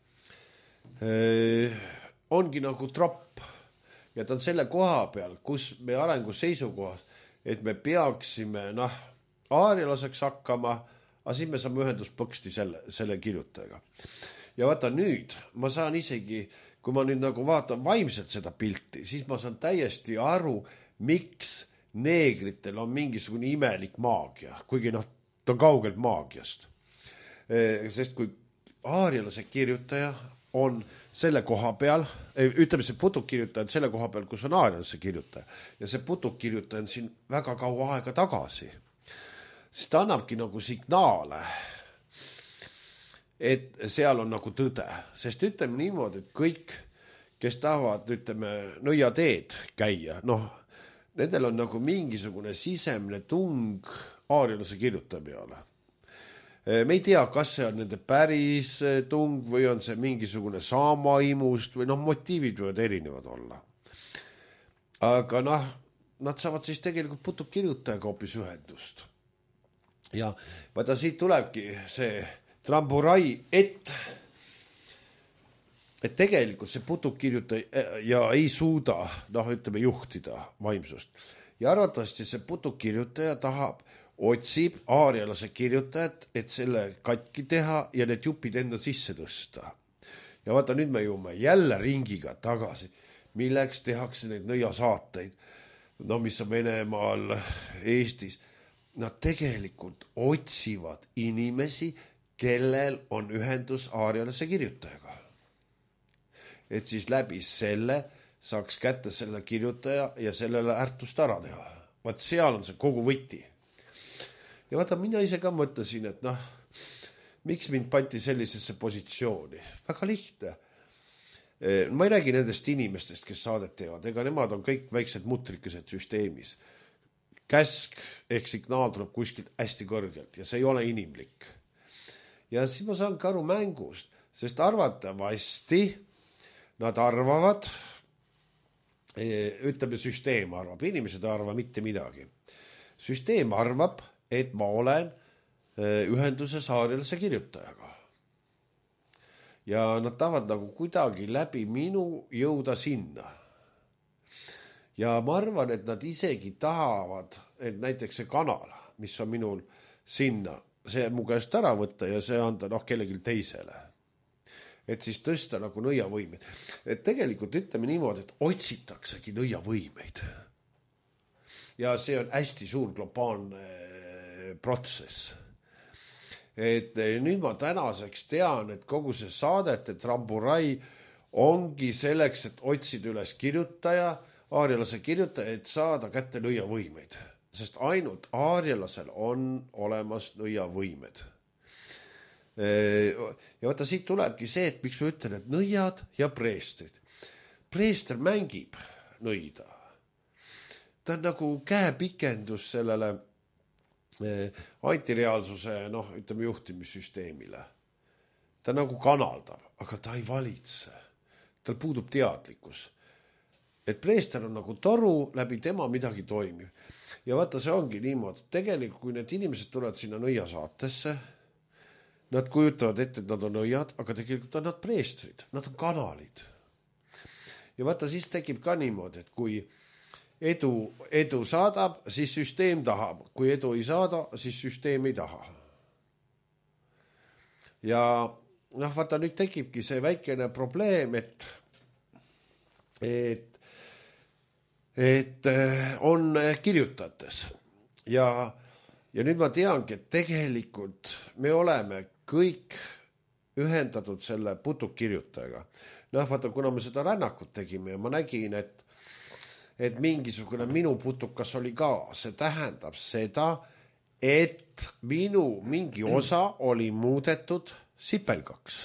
eh, ongi nagu tropp ja ta on selle koha peal, kus me arengu seisukohas, et me peaksime noh, aarialaseks hakkama, aga siis me saame ühenduspõksti selle, selle kirjutajaga. Ja vaata nüüd, ma saan isegi kui ma nüüd nagu vaatan vaimselt seda pilti, siis ma saan täiesti aru, miks neegritel on mingisugune imelik maagia, kuigi noh, ta on kaugelt maagiast. Sest kui aarialase kirjutaja on selle koha peal, ütleme see putuk kirjutaja on selle koha peal, kus on aarialase kirjutaja, ja see putuk kirjutaja on siin väga kaua aega tagasi, siis ta annabki nagu signaale, et seal on nagu tõde, sest ütleme niimoodi, et kõik, kes tahavad, ütleme, nõiateed käia, noh, nendel on nagu mingisugune sisemne tung aarialase kirjutaja peale. Me ei tea, kas see on nende päris tung või on see mingisugune saamaimust või noh, motiivid võivad erinevad olla. Aga noh, nad saavad siis tegelikult putuk kirjutajaga hoopis ühendust. Ja vaata, siit tulebki see tramburai, et, et tegelikult see putuk kirjutaja ja ei suuda, noh, ütleme, juhtida vaimsust. Ja arvatavasti see putuk kirjutaja tahab, otsib aarialase kirjutajat, et selle katki teha ja need jupid enda sisse tõsta. Ja vaata, nüüd me jõume jälle ringiga tagasi, milleks tehakse neid nõiasaateid, no mis on Venemaal, Eestis. Nad tegelikult otsivad inimesi, kellel on ühendus aarialase kirjutajaga. Et siis läbi selle saaks kätte selle kirjutaja ja sellele ärtust ära teha. Vaat seal on see kogu võti. Ja vaata, mina ise ka mõtlesin, et noh, miks mind pandi sellisesse positsiooni? Väga lihtne. Ma ei räägi nendest inimestest, kes saadet teevad, ega nemad on kõik väiksed mutrikesed süsteemis. Käsk ehk signaal tuleb kuskilt hästi kõrgelt ja see ei ole inimlik. Ja siis ma saan ka aru mängust, sest arvatavasti nad arvavad, ütleme, süsteem arvab, inimesed arva mitte midagi. Süsteem arvab, et ma olen ühenduses aarialase kirjutajaga. Ja nad tahavad nagu kuidagi läbi minu jõuda sinna. Ja ma arvan, et nad isegi tahavad, et näiteks see kanal, mis on minul sinna, see mu käest ära võtta ja see anda noh, kellelgi teisele. Et siis tõsta nagu nõiavõimeid. Et tegelikult ütleme niimoodi, et otsitaksegi nõiavõimeid. Ja see on hästi suur globaalne protsess. Et nüüd ma tänaseks tean, et kogu see saadete tramburai ongi selleks, et otsida üles kirjutaja, aarialase kirjutaja, et saada kätte nõiavõimeid. Sest ainult aarialasel on olemas nõiavõimed. Ja vaata, siit tulebki see, et miks ma ütlen, et nõiad ja preestrid. Preester mängib nõida. Ta on nagu käepikendus sellele antireaalsuse, noh, ütleme juhtimissüsteemile. Ta nagu kanaldab, aga ta ei valitse. Tal puudub teadlikkus. Et preester on nagu toru, läbi tema midagi toimib. Ja vaata, see ongi niimoodi. Tegelikult, kui need inimesed tulevad sinna nõia saatesse, nad kujutavad ette, et nad on nõiad, aga tegelikult on nad preestrid. Nad on kanalid. Ja vaata, siis tekib ka niimoodi, et kui edu, edu saadab, siis süsteem tahab. Kui edu ei saada, siis süsteem ei taha. Ja noh, vaata, nüüd tekibki see väikene probleem, et, et, et on kirjutates. Ja, ja nüüd ma teangi, et tegelikult me oleme kõik ühendatud selle putukirjutajaga. Noh, vaata, kuna me seda rännakut tegime ja ma nägin, et, et mingisugune minu putukas oli ka, see tähendab seda, et minu mingi osa oli muudetud sipelgaks.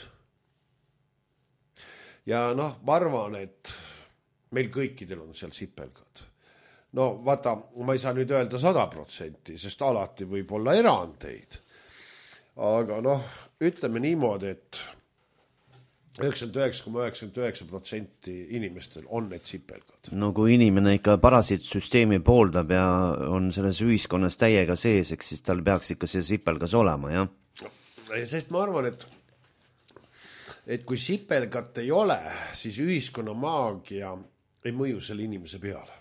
Ja noh, ma arvan, et meil kõikidel on seal sipelgad. No vaata, ma ei saa nüüd öelda sada protsenti, sest alati võib olla erandeid. Aga noh, ütleme niimoodi, et üheksakümmend üheksa koma üheksakümmend üheksa protsenti inimestel on need sipelgad. No kui inimene ikka parasiitsüsteemi pooldab ja on selles ühiskonnas täiega sees, eks siis tal peaks ikka see sipelgas olema, jah? Sest ma arvan, et, et kui sipelgat ei ole, siis ühiskonna maagia ei mõju selle inimese peale.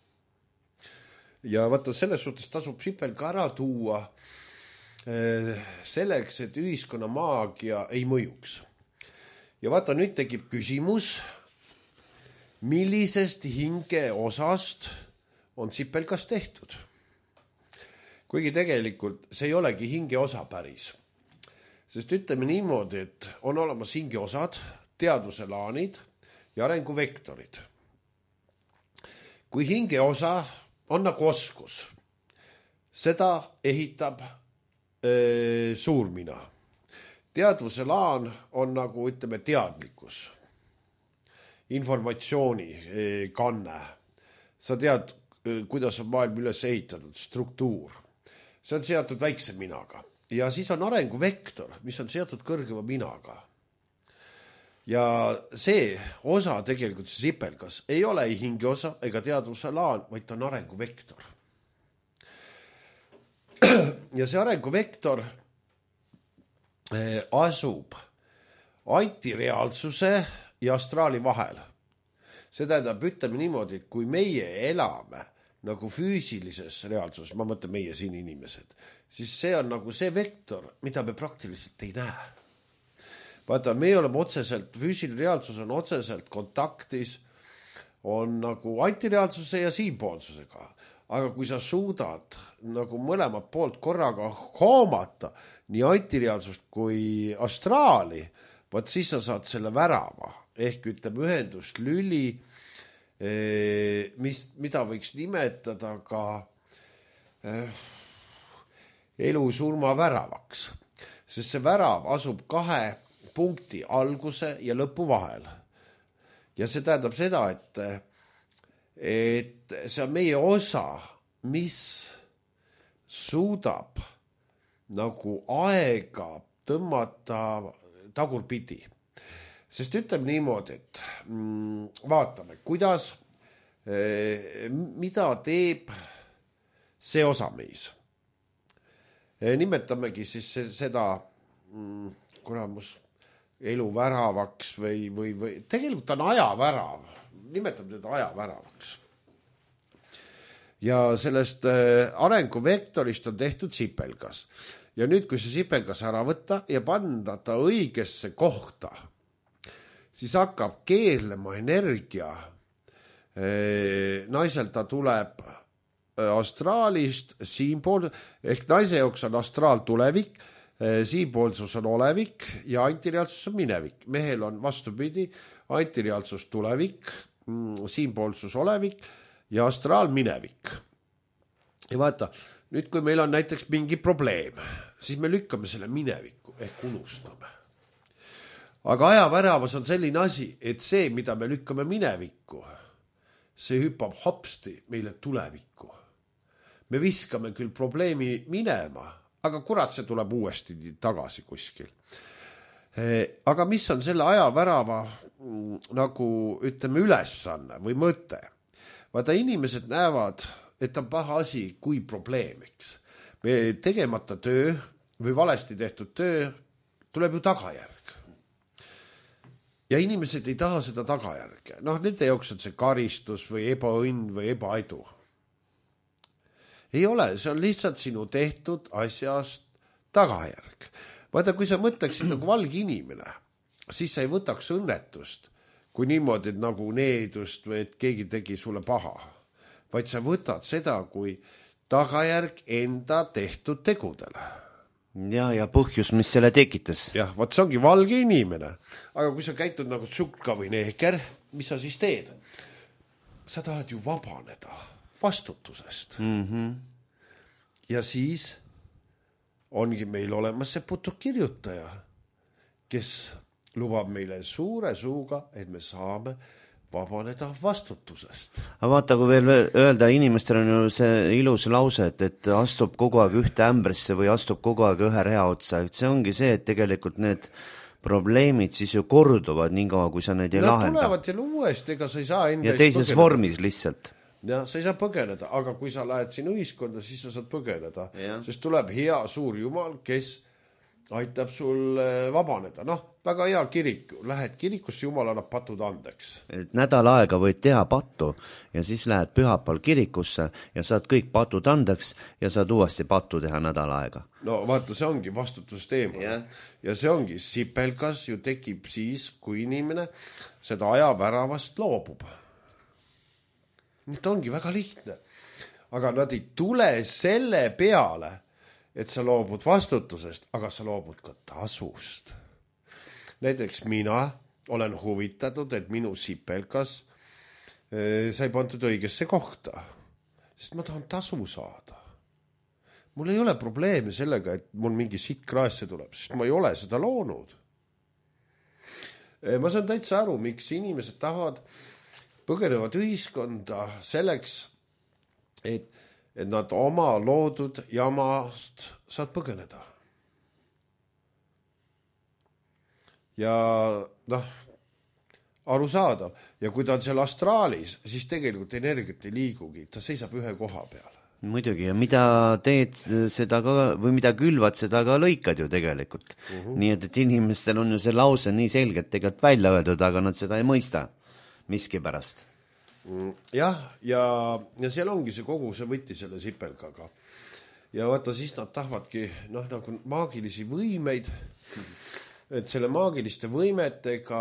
Ja vaata, selles suhtes tasub sipelga ära tuua selleks, et ühiskonna maagia ei mõjuks. Ja vaata, nüüd tekib küsimus, millisest hinge osast on sipelgas tehtud. Kuigi tegelikult see ei olegi hinge osa päris. Sest ütleme niimoodi, et on olemas hingeosad, teadvuselaanid ja arenguvektorid. Kui hingeosa on nagu oskus, seda ehitab öö, suurmina. Teadvuselaan on nagu, ütleme, teadlikkus, informatsiooni öö, kanne. Sa tead, öö, kuidas on maailm üles ehitatud, struktuur. See on seatud väikse minaga. Ja siis on arenguvektor, mis on seotud kõrgema minaga. Ja see osa tegelikult see sipelgas ei ole ei hingeosa ega teadvuselaan, vaid ta on arenguvektor. Ja see arenguvektor asub antireaalsuse ja astraali vahel. See tähendab, ütleme niimoodi, et kui meie elame nagu füüsilises reaalsuses, ma mõtlen meie siin inimesed, siis see on nagu see vektor, mida me praktiliselt ei näe. Vaata, me oleme otseselt, füüsiline reaalsus on otseselt kontaktis, on nagu antireaalsuse ja siinpoolsusega. Aga kui sa suudad nagu mõlemad poolt korraga hoomata, nii antireaalsust kui astraali, vaat siis sa saad selle värava, ehk ütleme ühendust lüli, mis, mida võiks nimetada ka eh, elu-surma väravaks. Sest see värav asub kahe punkti alguse ja lõpu vahel. Ja see tähendab seda, et, et see on meie osa, mis suudab nagu aega tõmmata tagurpidi. Sest ütleme niimoodi, et mm, vaatame, kuidas, eh, mida teeb see osa meis. Eh, nimetamegi siis seda mm, kuramus elu väravaks või, või, või tegelikult on ajavärav. Nimetame teda ajaväravaks. Ja sellest eh, arenguvektorist on tehtud sipelgas. Ja nüüd, kui see sipelgas ära võtta ja panda ta õigesse kohta, siis hakkab keerlema energia. Naisel ta tuleb astraalist siinpool, ehk naise jaoks on astraal tulevik, Siinpoolsus on olevik ja antireaalsus on minevik. Mehel on vastupidi, antireaalsus tulevik, siinpoolsus olevik ja astraal minevik. Ja vaata, nüüd kui meil on näiteks mingi probleem, siis me lükkame selle minevikku ehk unustame. Aga ajaväravas on selline asi, et see, mida me lükkame minevikku, see hüppab hopsti meile tulevikku. Me viskame küll probleemi minema, aga kurat, see tuleb uuesti tagasi kuskil. Aga mis on selle ajavärava nagu ütleme ülesanne või mõte? Vaata, inimesed näevad, et on paha asi kui probleemiks. Me tegemata töö või valesti tehtud töö tuleb ju tagajärg. Ja inimesed ei taha seda tagajärge. Noh, nende jaoks on see karistus või ebaõnn või ebaedu. Ei ole, see on lihtsalt sinu tehtud asjast tagajärg. Vaata, kui sa mõtleksid nagu valge inimene, siis sa ei võtaks õnnetust, kui niimoodi nagu needust või et keegi tegi sulle paha. Vaid sa võtad seda kui tagajärg enda tehtud tegudele. Ja, ja põhjus, mis selle tekitas. Jah, vaat see ongi valge inimene. Aga kui sa käitud nagu tsukka või neeker, mis sa siis teed? Sa tahad ju vabaneda vastutusest. Mm-hmm. Ja siis ongi meil olemas see putukirjutaja, kes lubab meile suure suuga, et me saame vabaneda vastutusest. Aga vaata, kui veel öelda, inimestel on ju see ilus lause, et, et astub kogu aeg ühte ämbrisse või astub kogu aeg ühe rea otsa. Et see ongi see, et tegelikult need probleemid siis ju korduvad nii kaua, kui sa neid ei Nad lahenda. Nad tulevad jälle uuesti, ega sa ei saa enda ja teises põgeneda. Vormis lihtsalt. Ja sa ei saa põgeneda, aga kui sa lähed siin ühiskonda, siis sa saad põgeneda. Ja. Sest tuleb hea suur jumal, kes aitab sul vabaneda. Noh, väga hea kirik. Lähed kirikusse, jumal annab patud andeks. Et nädal aega võid teha pattu ja siis lähed pühapal kirikusse ja saad kõik patud andeks ja saad uuesti pattu teha nädal aega. No vaata, see ongi vastutusteema. Ja. ja see ongi sipelkas ju tekib siis, kui inimene seda ajaväravast loobub. Nüüd ongi väga lihtne. Aga nad ei tule selle peale, et sa loobud vastutusest, aga sa loobud ka tasust. Näiteks mina olen huvitatud, et minu sipelkas äh, sai pandud õigesse kohta, sest ma tahan tasu saada. Mul ei ole probleemi sellega, et mul mingi sitt kraasse tuleb, sest ma ei ole seda loonud. Äh, ma saan täitsa aru, miks inimesed tahavad põgenevad ühiskonda selleks, et, et nad oma loodud jamast saad põgeneda. Ja noh, aru saada. Ja kui ta on seal astraalis, siis tegelikult energiat ei liigugi. Ta seisab ühe koha peal. Muidugi, ja mida teed seda ka, või mida külvad, seda ka lõikad ju tegelikult. Uh-huh. Nii et, et inimestel on ju see lause nii selgelt tegelikult välja öeldud, aga nad seda ei mõista. Miski pärast. Jah, ja, ja seal ongi see kogu see võti selle sipelgaga. Ja vaata, siis nad tahvadki noh, nagu maagilisi võimeid, et selle maagiliste võimetega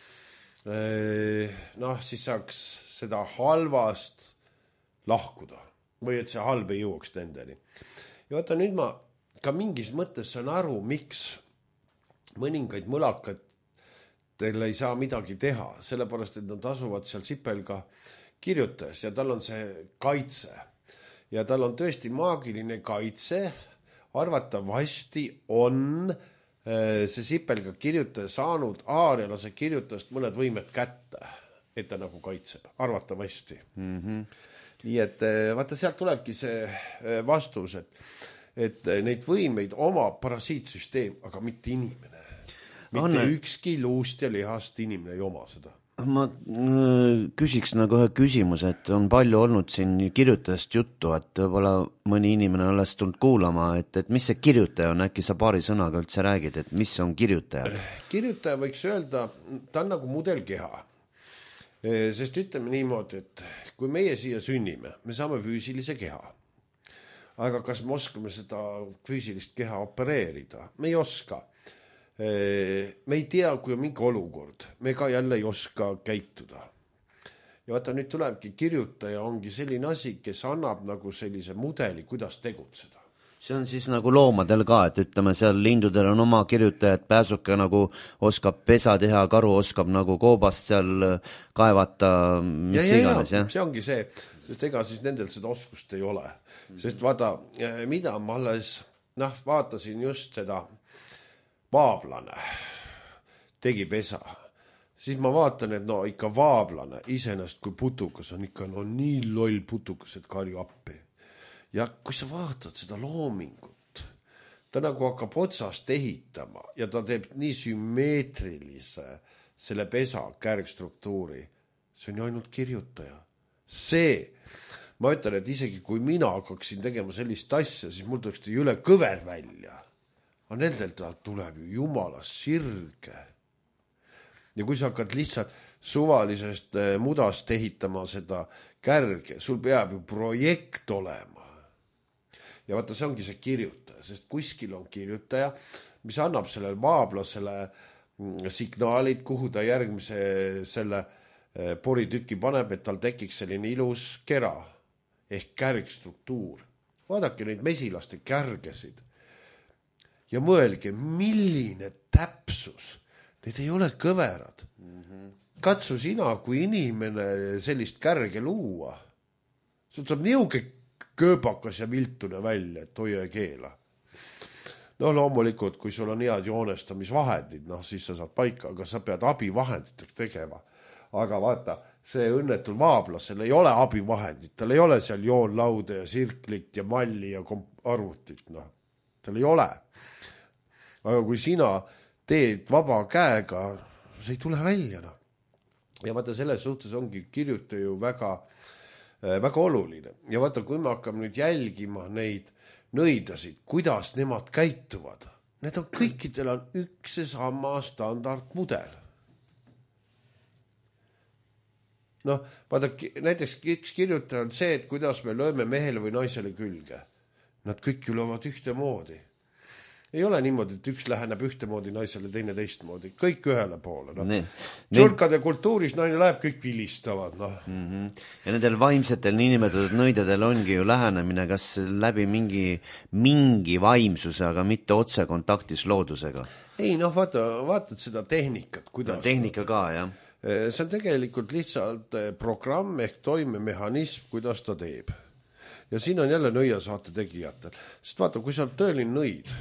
noh, siis saaks seda halvast lahkuda või et see halb ei jõuaks nendeni. Ja vaata, nüüd ma ka mingis mõttes saan aru, miks mõningaid mõlakad teil ei saa midagi teha, sellepärast, et nad asuvad seal sipelga kirjutajas ja tal on see kaitse. Ja tal on tõesti maagiline kaitse, arvatavasti on see sipelga kirjutaja saanud aarialase kirjutajast mõned võimed kätte, et ta nagu kaitseb, arvatavasti. Mm-hmm. Nii et vaata, sealt tulebki see vastus, et, et neid võimeid omab parasiitsüsteem, aga mitte inimene. Mitte Anne, ükski luust ja lihast inimene ei oma seda. Ma küsiks nagu ühe küsimuse, et on palju olnud siin kirjutajast juttu, et võib-olla mõni inimene on alles tulnud kuulama, et, et mis see kirjutaja on, äkki sa paari sõnaga üldse räägid, et mis on kirjutaja? Kirjutaja võiks öelda, ta on nagu mudelkeha. Sest ütleme niimoodi, et kui meie siia sünnime, me saame füüsilise keha. Aga kas me oskame seda füüsilist keha opereerida? Me ei oska. Me ei tea, kui on mingi olukord. Me ka jälle ei oska käituda. Ja vaata, nüüd tulebki kirjutaja ongi selline asi, kes annab nagu sellise mudeli, kuidas tegutseda. see on siis nagu loomadel ka, et ütleme, seal lindudel on oma kirjutajad, pääsuke nagu oskab pesa teha, karu oskab nagu koobast seal kaevata, mis ja, iganes, jah? See ongi see, sest ega siis nendel seda oskust ei ole. Sest vaata, mida ma alles, noh, vaatasin just seda vaablane tegi pesa. Siis ma vaatan, et no ikka vaablane isenest kui putukas on ikka no nii loll putukas, et karju appi. Ja kui sa vaatad seda loomingut, ta nagu hakkab otsast ehitama ja ta teeb nii sümmeetrilise selle pesa kärgstruktuuri. See on ju ainult kirjutaja. See, ma ütlen, et isegi kui mina hakkaksin tegema sellist asja, siis mul tuleks üle kõver välja. Aga nendel ta tuleb ju jumala sirge. Ja kui sa hakkad lihtsalt suvalisest mudast ehitama seda kärge, sul peab ju projekt olema. Ja vaata, see ongi see kirjutaja, sest kuskil on kirjutaja, mis annab sellele vaablasele signaalid, kuhu ta järgmise selle poritüki paneb, et tal tekiks selline ilus kera ehk kärgstruktuur. Vaadake neid mesilaste kärgesid ja mõelge, milline täpsus. Need ei ole kõverad. Katsu sina, kui inimene sellist kärge luua. Sul tuleb niuke kööbakas ja viltune välja, et hoia ja keela. No loomulikult, kui sul on head joonestamisvahendid, noh, siis sa saad paika, aga sa pead abivahenditeks tegema. Aga vaata, see õnnetul vaablasel ei ole abivahendit, tal ei ole seal joonlaude ja sirklit ja malli ja arvutit, noh, tal ei ole. Aga kui sina teed vaba käega, see ei tule välja, noh. Ja vaata, selles suhtes ongi kirjutaja ju väga, väga oluline. Ja vaata, kui me hakkame nüüd jälgima neid nõidasid, kuidas nemad käituvad, need on kõikidel on üks ja sama standardmudel. Noh, vaata, näiteks kirjutaja on see, et kuidas me lööme mehele või naisele külge. Nad kõik ju löövad ühte moodi. Ei ole niimoodi, et üks läheneb ühte moodi naisele, teine teist moodi. Kõik ühele poole. No. Tšurkade kultuuris naine läheb, kõik vilistavad. No. Mm-hmm. Ja nendel vaimsetel niinimetatud nõidadel ongi ju lähenemine, kas läbi mingi, mingi vaimsuse, aga mitte otse kontaktis loodusega. Ei, noh, vaata, vaatad seda tehnikat. Kuidas no, tehnika ka, jah. See on tegelikult lihtsalt programm ehk toimemehhanism, kuidas ta teeb. Ja siin on jälle nõiasaate tegijatel. Sest vaata, kui sa on tõeline nõid,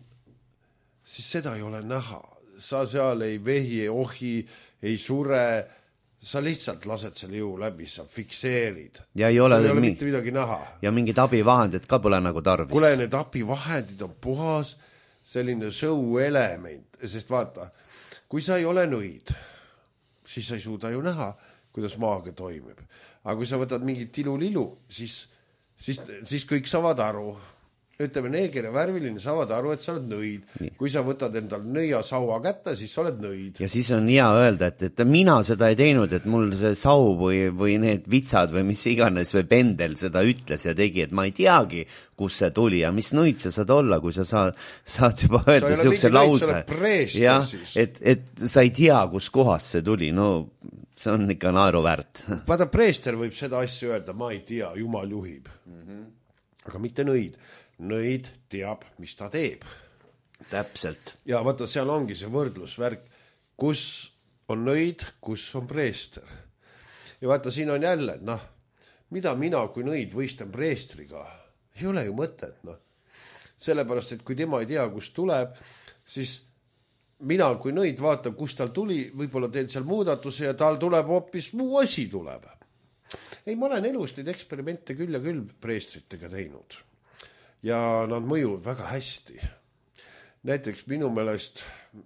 siis seda ei ole näha. Sa seal ei vehi, ei ohi, ei sure. Sa lihtsalt lased selle jõu läbi, sa fikseerid. Ja ei ole, ei ole mitte midagi näha. Ja mingid abivahendid ka pole nagu tarvis. Kule need abivahendid on puhas selline show element. Sest vaata, kui sa ei ole nõid, siis sa ei suuda ju näha, kuidas maaga toimib. Aga kui sa võtad mingit ilu-lilu, siis, siis, siis kõik saavad aru. Ütleme, neeger ja värviline saavad aru, et sa oled nõid. Nii. Kui sa võtad endal nõia saua kätte, siis sa oled nõid. Ja siis on hea öelda, et, et mina seda ei teinud, et mul see sau või, või need vitsad või mis iganes või pendel seda ütles ja tegi, et ma ei teagi, kus see tuli ja mis nõid sa saad olla, kui sa saad, saad juba öelda siukse lause. Ja, et, et sa ei tea, kus kohas see tuli. No see on ikka naeru väärt. Vaata, preester võib seda asja öelda, ma ei tea, jumal juhib. Mm-hmm. Aga mitte nõid. Nõid teab, mis ta teeb. Täpselt. Ja vaata, seal ongi see võrdlusvärk, kus on nõid, kus on preester. Ja vaata, siin on jälle, noh, mida mina kui nõid võistan preestriga? Ei ole ju mõtet, noh. Sellepärast, et kui tema ei tea, kus tuleb, siis mina kui nõid vaatan, kus tal tuli, võib-olla teen seal muudatuse ja tal tuleb hoopis muu asi tuleb. Ei, ma olen elus neid eksperimente küll ja küll preestritega teinud. Ja nad mõjuvad väga hästi. Näiteks minu meelest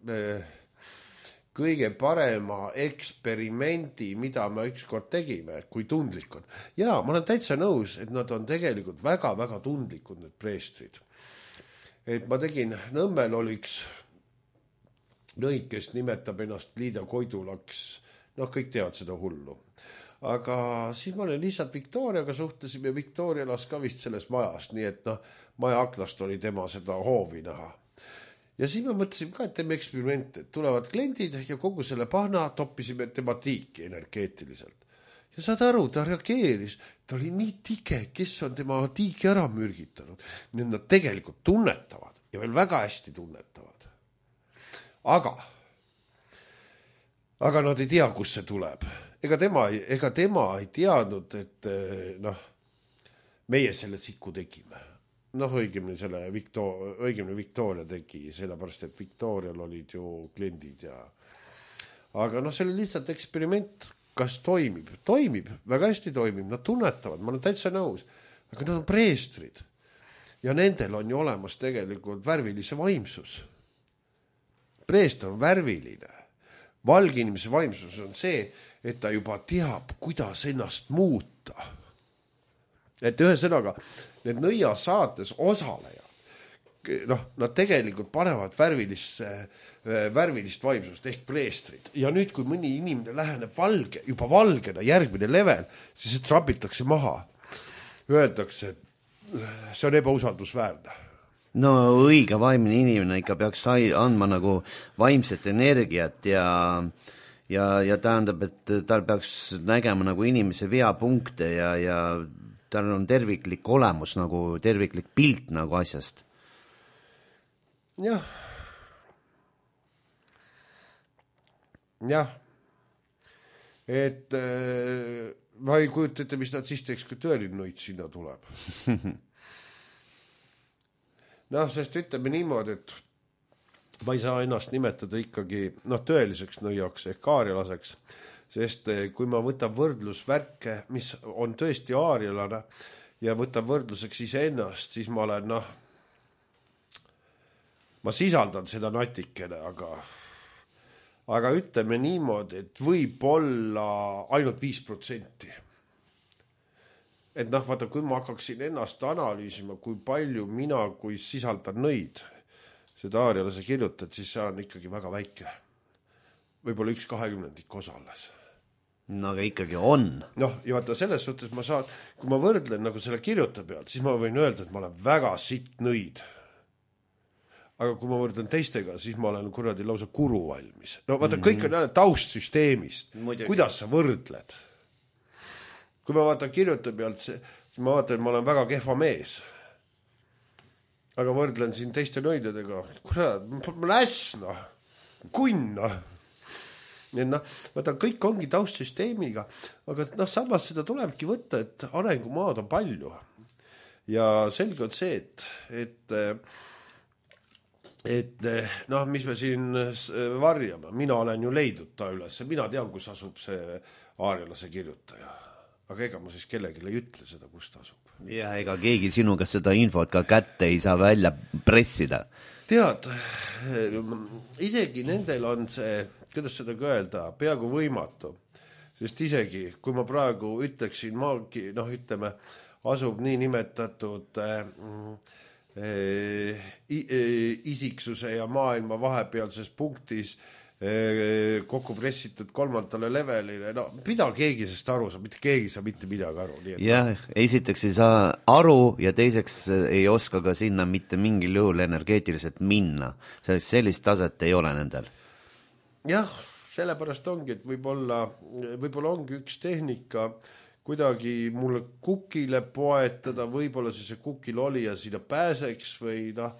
kõige parema eksperimendi, mida me ükskord tegime, kui tundlik on. Ja ma olen täitsa nõus, et nad on tegelikult väga-väga tundlikud, need preestrid. Et ma tegin, Nõmmel oliks nõid, kes nimetab ennast Liida Koidulaks. Noh, kõik teavad seda hullu. Aga siis ma olin lihtsalt Viktoriaga suhtlesime ja Viktoria las ka vist selles majast, nii et noh, maja aknast oli tema seda hoovi näha. Ja siis me mõtlesime ka, et teeme eksperimente, tulevad kliendid ja kogu selle pahna toppisime tematiiki energeetiliselt. ja saad aru, ta reageeris, ta oli nii tige, kes on tema tiigi ära mürgitanud. Nii nad tegelikult tunnetavad ja veel väga hästi tunnetavad. Aga, aga nad ei tea, kus see tuleb. Ega tema, ega tema ei teadnud, et noh, meie selle siku tegime. Noh, õigemini selle Victor, õigemini Victoria tegi, sellepärast, et Victorial olid ju kliendid ja aga noh, see oli lihtsalt eksperiment, kas toimib. Toimib, väga hästi toimib, nad tunnetavad, ma olen täitsa nõus, aga nad on preestrid ja nendel on ju olemas tegelikult värvilise vaimsus. Preest on värviline. Valge inimese vaimsus on see, et ta juba teab, kuidas ennast muuta. Et ühe sõnaga, need nõia saates osalejad, noh, nad tegelikult panevad värvilisse, värvilist vaimsust ehk preestrid. Ja nüüd, kui mõni inimene läheneb valge, juba valgena järgmine level, siis see trapitakse maha. Öeldakse, see on ebausaldusväärne. No õige vaimne inimene ikka peaks andma nagu vaimset energiat ja, ja, ja tähendab, et tal peaks nägema nagu inimese veapunkte ja, ja tal on terviklik olemus, nagu terviklik pilt nagu asjast. Jah. Jah. Et äh, ma ei kujuta ette, mis nad siis teeks, kui tõeline sinna tuleb. Noh, sest ütleme niimoodi, et ma ei saa ennast nimetada ikkagi noh, tõeliseks nõiaks ehk aarialaseks, sest kui ma võtan võrdlusvärke, mis on tõesti aarialane ja võtan võrdluseks iseennast, siis ma olen noh, ma sisaldan seda natikene, aga, aga ütleme niimoodi, et võib olla ainult viis protsenti. Et noh, vaata, kui ma hakkaksin ennast analüüsima, kui palju mina, kui sisaldan nõid, seda aarialase kirjutad, siis see on ikkagi väga väike. Võib-olla üks kahekümnendik osales. No aga ikkagi on. Noh, ja vaata, selles suhtes ma saan, kui ma võrdlen nagu selle kirjuta pealt, siis ma võin öelda, et ma olen väga sitt nõid. Aga kui ma võrdlen teistega, siis ma olen kuradi lausa kuru valmis. No vaata, mm-hmm. kõik on jälle taustsüsteemist. Muidugi. Kuidas sa võrdled? Kui ma vaatan kirjuta pealt, siis ma vaatan, et ma olen väga kehva mees. Aga võrdlen siin teiste nõidadega. Kurat, ma olen äss, noh. Kunn, noh. Nii et noh, vaata, kõik ongi taustsüsteemiga. Aga noh, samas seda tulebki võtta, et arengumaad on palju. Ja selge on see, et, et, et noh, mis me siin varjame. Mina olen ju leidnud ta üles. Mina tean, kus asub see aarialase kirjutaja. Aga ega ma siis kellegi ei ütle seda, kus ta asub. Ja ega keegi sinuga seda infot ka kätte ei saa välja pressida. Tead, isegi nendel on see, kuidas seda öelda, peaaegu võimatu. Sest isegi, kui ma praegu ütleksin, maagi, noh, ütleme, asub nii nimetatud äh, äh, isiksuse ja maailma vahepealses punktis kokku pressitud kolmandale levelile, no mida keegi sest aru saab, mitte keegi saab mitte midagi aru. Jah, esiteks ei saa aru ja teiseks ei oska ka sinna mitte mingil juhul energeetiliselt minna. Sellist, sellist taset ei ole nendel. Jah, sellepärast ongi, et võib-olla, võib-olla ongi üks tehnika kuidagi mulle kukile poetada, võib-olla see kukil oli ja sinna pääseks või noh,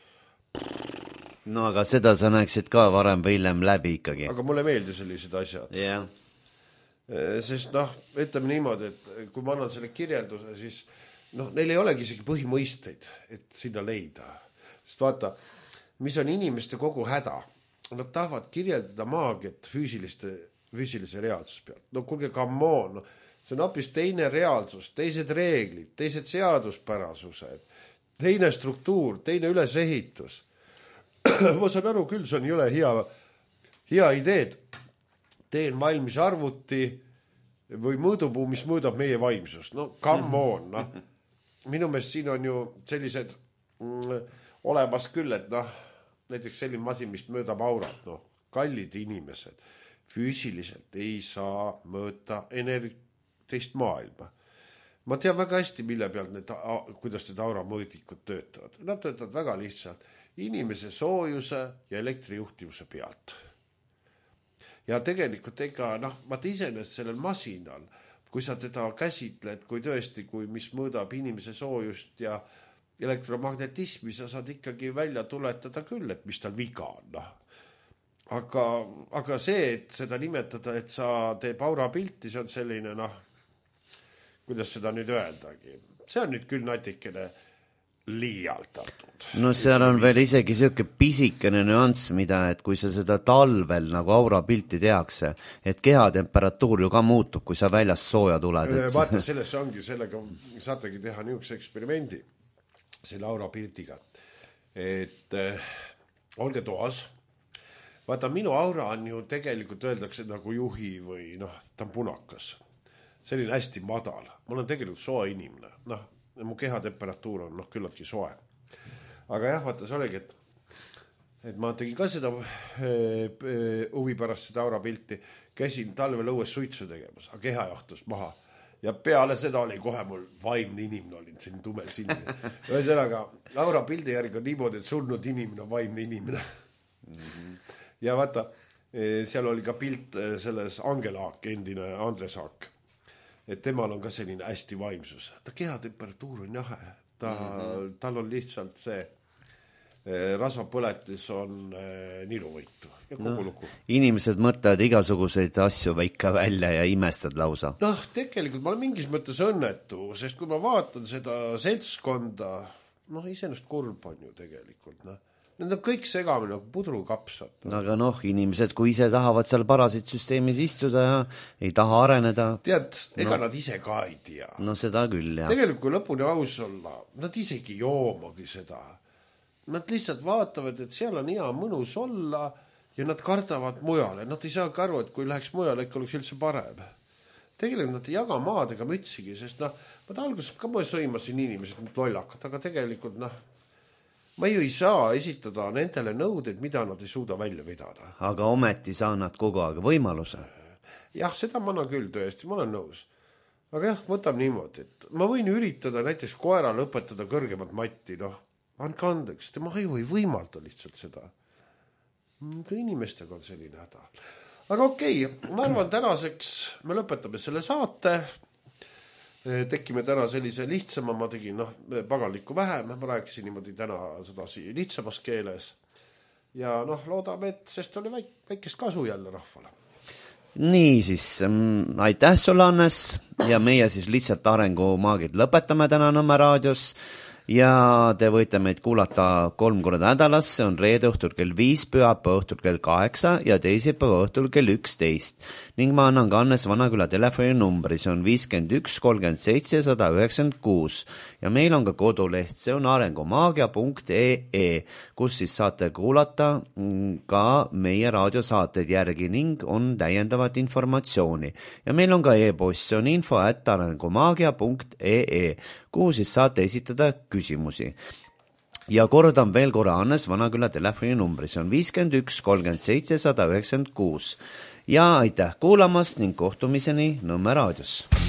no aga seda sa näeksid ka varem või hiljem läbi ikkagi. Aga mulle meeldi sellised asjad. Yeah. Sest noh, ütleme niimoodi, et kui ma annan selle kirjelduse, siis noh, neil ei olegi isegi põhimõisteid, et sinna leida. Sest vaata, mis on inimeste kogu häda. Nad tahavad kirjeldada maagiat füüsiliste, füüsilise reaalsus pealt. No kuulge, come on, no, see on hoopis teine reaalsus, teised reeglid, teised seaduspärasused, teine struktuur, teine ülesehitus. Ma saan aru küll, see on jõle hea, hea ideed. Teen valmis arvuti või mõõdupuu, mis mõõdab meie vaimsust. No come on. No. Minu meelest siin on ju sellised mm, olemas küll, et noh, näiteks selline masin, mis mõõdab aurat. No, kallid inimesed füüsiliselt ei saa mõõta energiast maailma. Ma tean väga hästi, mille pealt need, kuidas need auramõõdikud töötavad. Nad töötavad väga lihtsalt. Inimese soojuse ja elektrijuhtivuse pealt. Ja tegelikult ega, noh, vaata iseenesest sellel masinal kui sa teda käsitled, kui tõesti, kui mis mõõdab inimese soojust ja elektromagnetismi, sa saad ikkagi välja tuletada küll, et mis tal viga on. No. Aga, aga see, et seda nimetada, et sa teeb aurapilti, see on selline, noh, kuidas seda nüüd öeldagi. See on nüüd küll natikene liialdatud. No seal on veel isegi selline pisikene nüanss, mida, et kui sa seda talvel nagu aurapilti tehakse, et kehatemperatuur ju ka muutub, kui sa väljas sooja tuled. Et... Vaata, selles ongi, sellega saategi teha niisuguse eksperimendi selle aurapiltiga. Et äh, olge toas. Vaata, minu aura on ju tegelikult öeldakse nagu juhi või noh, ta on punakas. Selline hästi madal. Mul on tegelikult soe inimene. Noh, mu kehatemperatuur on noh, küllaltki soe. Aga jah, vaata, see olegi, et, et ma tegin ka seda äh, huvi pärast seda aurapilti. Käisin talvel õues suitsu tegemas, aga keha jahtus maha. Ja peale seda oli kohe mul vaimne inimene, olin siin tume sinni. Ühesõnaga, aurapildi järgi on niimoodi, et surnud inimene on vaimne inimene. Mm-hmm. Ja vaata, seal oli ka pilt selles Angelaak, endine Andres Aak. Et temal on ka selline hästi vaimsus. Ta kehatemperatuur on jahe. Ta, mm-hmm. Tal on lihtsalt see rasvapõletis on niruvõitu ja kogu no, lugu. Inimesed mõtlevad igasuguseid asju ikka välja ja imestad lausa. Noh, tegelikult ma olen mingis mõttes õnnetu, sest kui ma vaatan seda seltskonda, noh, iseenesest kurb on ju tegelikult, noh. Need on kõik segamine nagu pudrukapsad. No. Aga noh, inimesed, kui ise tahavad seal parasiitsüsteemis istuda ja ei taha areneda. Tead, ega no. nad ise ka ei tea. No seda küll, jah. Tegelikult, kui lõpuni aus olla, nad isegi joomagi seda. Nad lihtsalt vaatavad, et seal on hea mõnus olla ja nad kardavad mujale. Nad ei saa ka aru, et kui läheks mujale, ikka oleks üldse parem. Tegelikult nad ei jaga maad ega mütsigi, sest noh, ma alguses ka ma sõimasin inimesed nüüd lollakad, aga tegelikult noh, ma ju ei saa esitada nendele nõudeid, mida nad ei suuda välja vedada. Aga ometi saa nad kogu aeg võimaluse. Jah, seda ma annan küll tõesti, ma olen nõus. Aga jah, võtab niimoodi, et ma võin üritada näiteks koerale õpetada kõrgemat matti, noh, andke andeks, tema haju ei võimalda lihtsalt seda. Ka inimestega on selline häda. Aga okei, ma arvan tänaseks, me lõpetame selle saate. Tekime täna sellise lihtsama, ma tegin noh, paganlikku vähem, ma rääkisin niimoodi täna sedasi lihtsamas keeles. Ja noh, loodame, et sest oli väik, väikest kasu jälle rahvale. Nii siis, aitäh sulle, Annes, ja meie siis lihtsalt arengumaagid lõpetame täna Nõmme raadios. Ja te võite meid kuulata kolm korda nädalas, see on reede õhtul kell viis, pühapäeva õhtul kell kaheksa ja teisipäeva õhtul kell üksteist. Ning ma annan ka Annes Vanaküla telefoni numbri, see on viiskümmend üks kolmkümmend seitse sada üheksakümmend kuus. Ja meil on ka koduleht, see on arengumaagia punkt ee, kus siis saate kuulata ka meie raadiosaateid järgi ning on täiendavat informatsiooni. Ja meil on ka e-post, see on info at arengumaagia punkt ee, kuhu siis saate esitada küsimusi. Ja kordan veel korra Annes Vanaküla telefoni numbri, see on viiskümmend üks kolmkümmend seitse sada üheksakümmend kuus. Ja aitäh kuulamast ning kohtumiseni Nõmme raadios.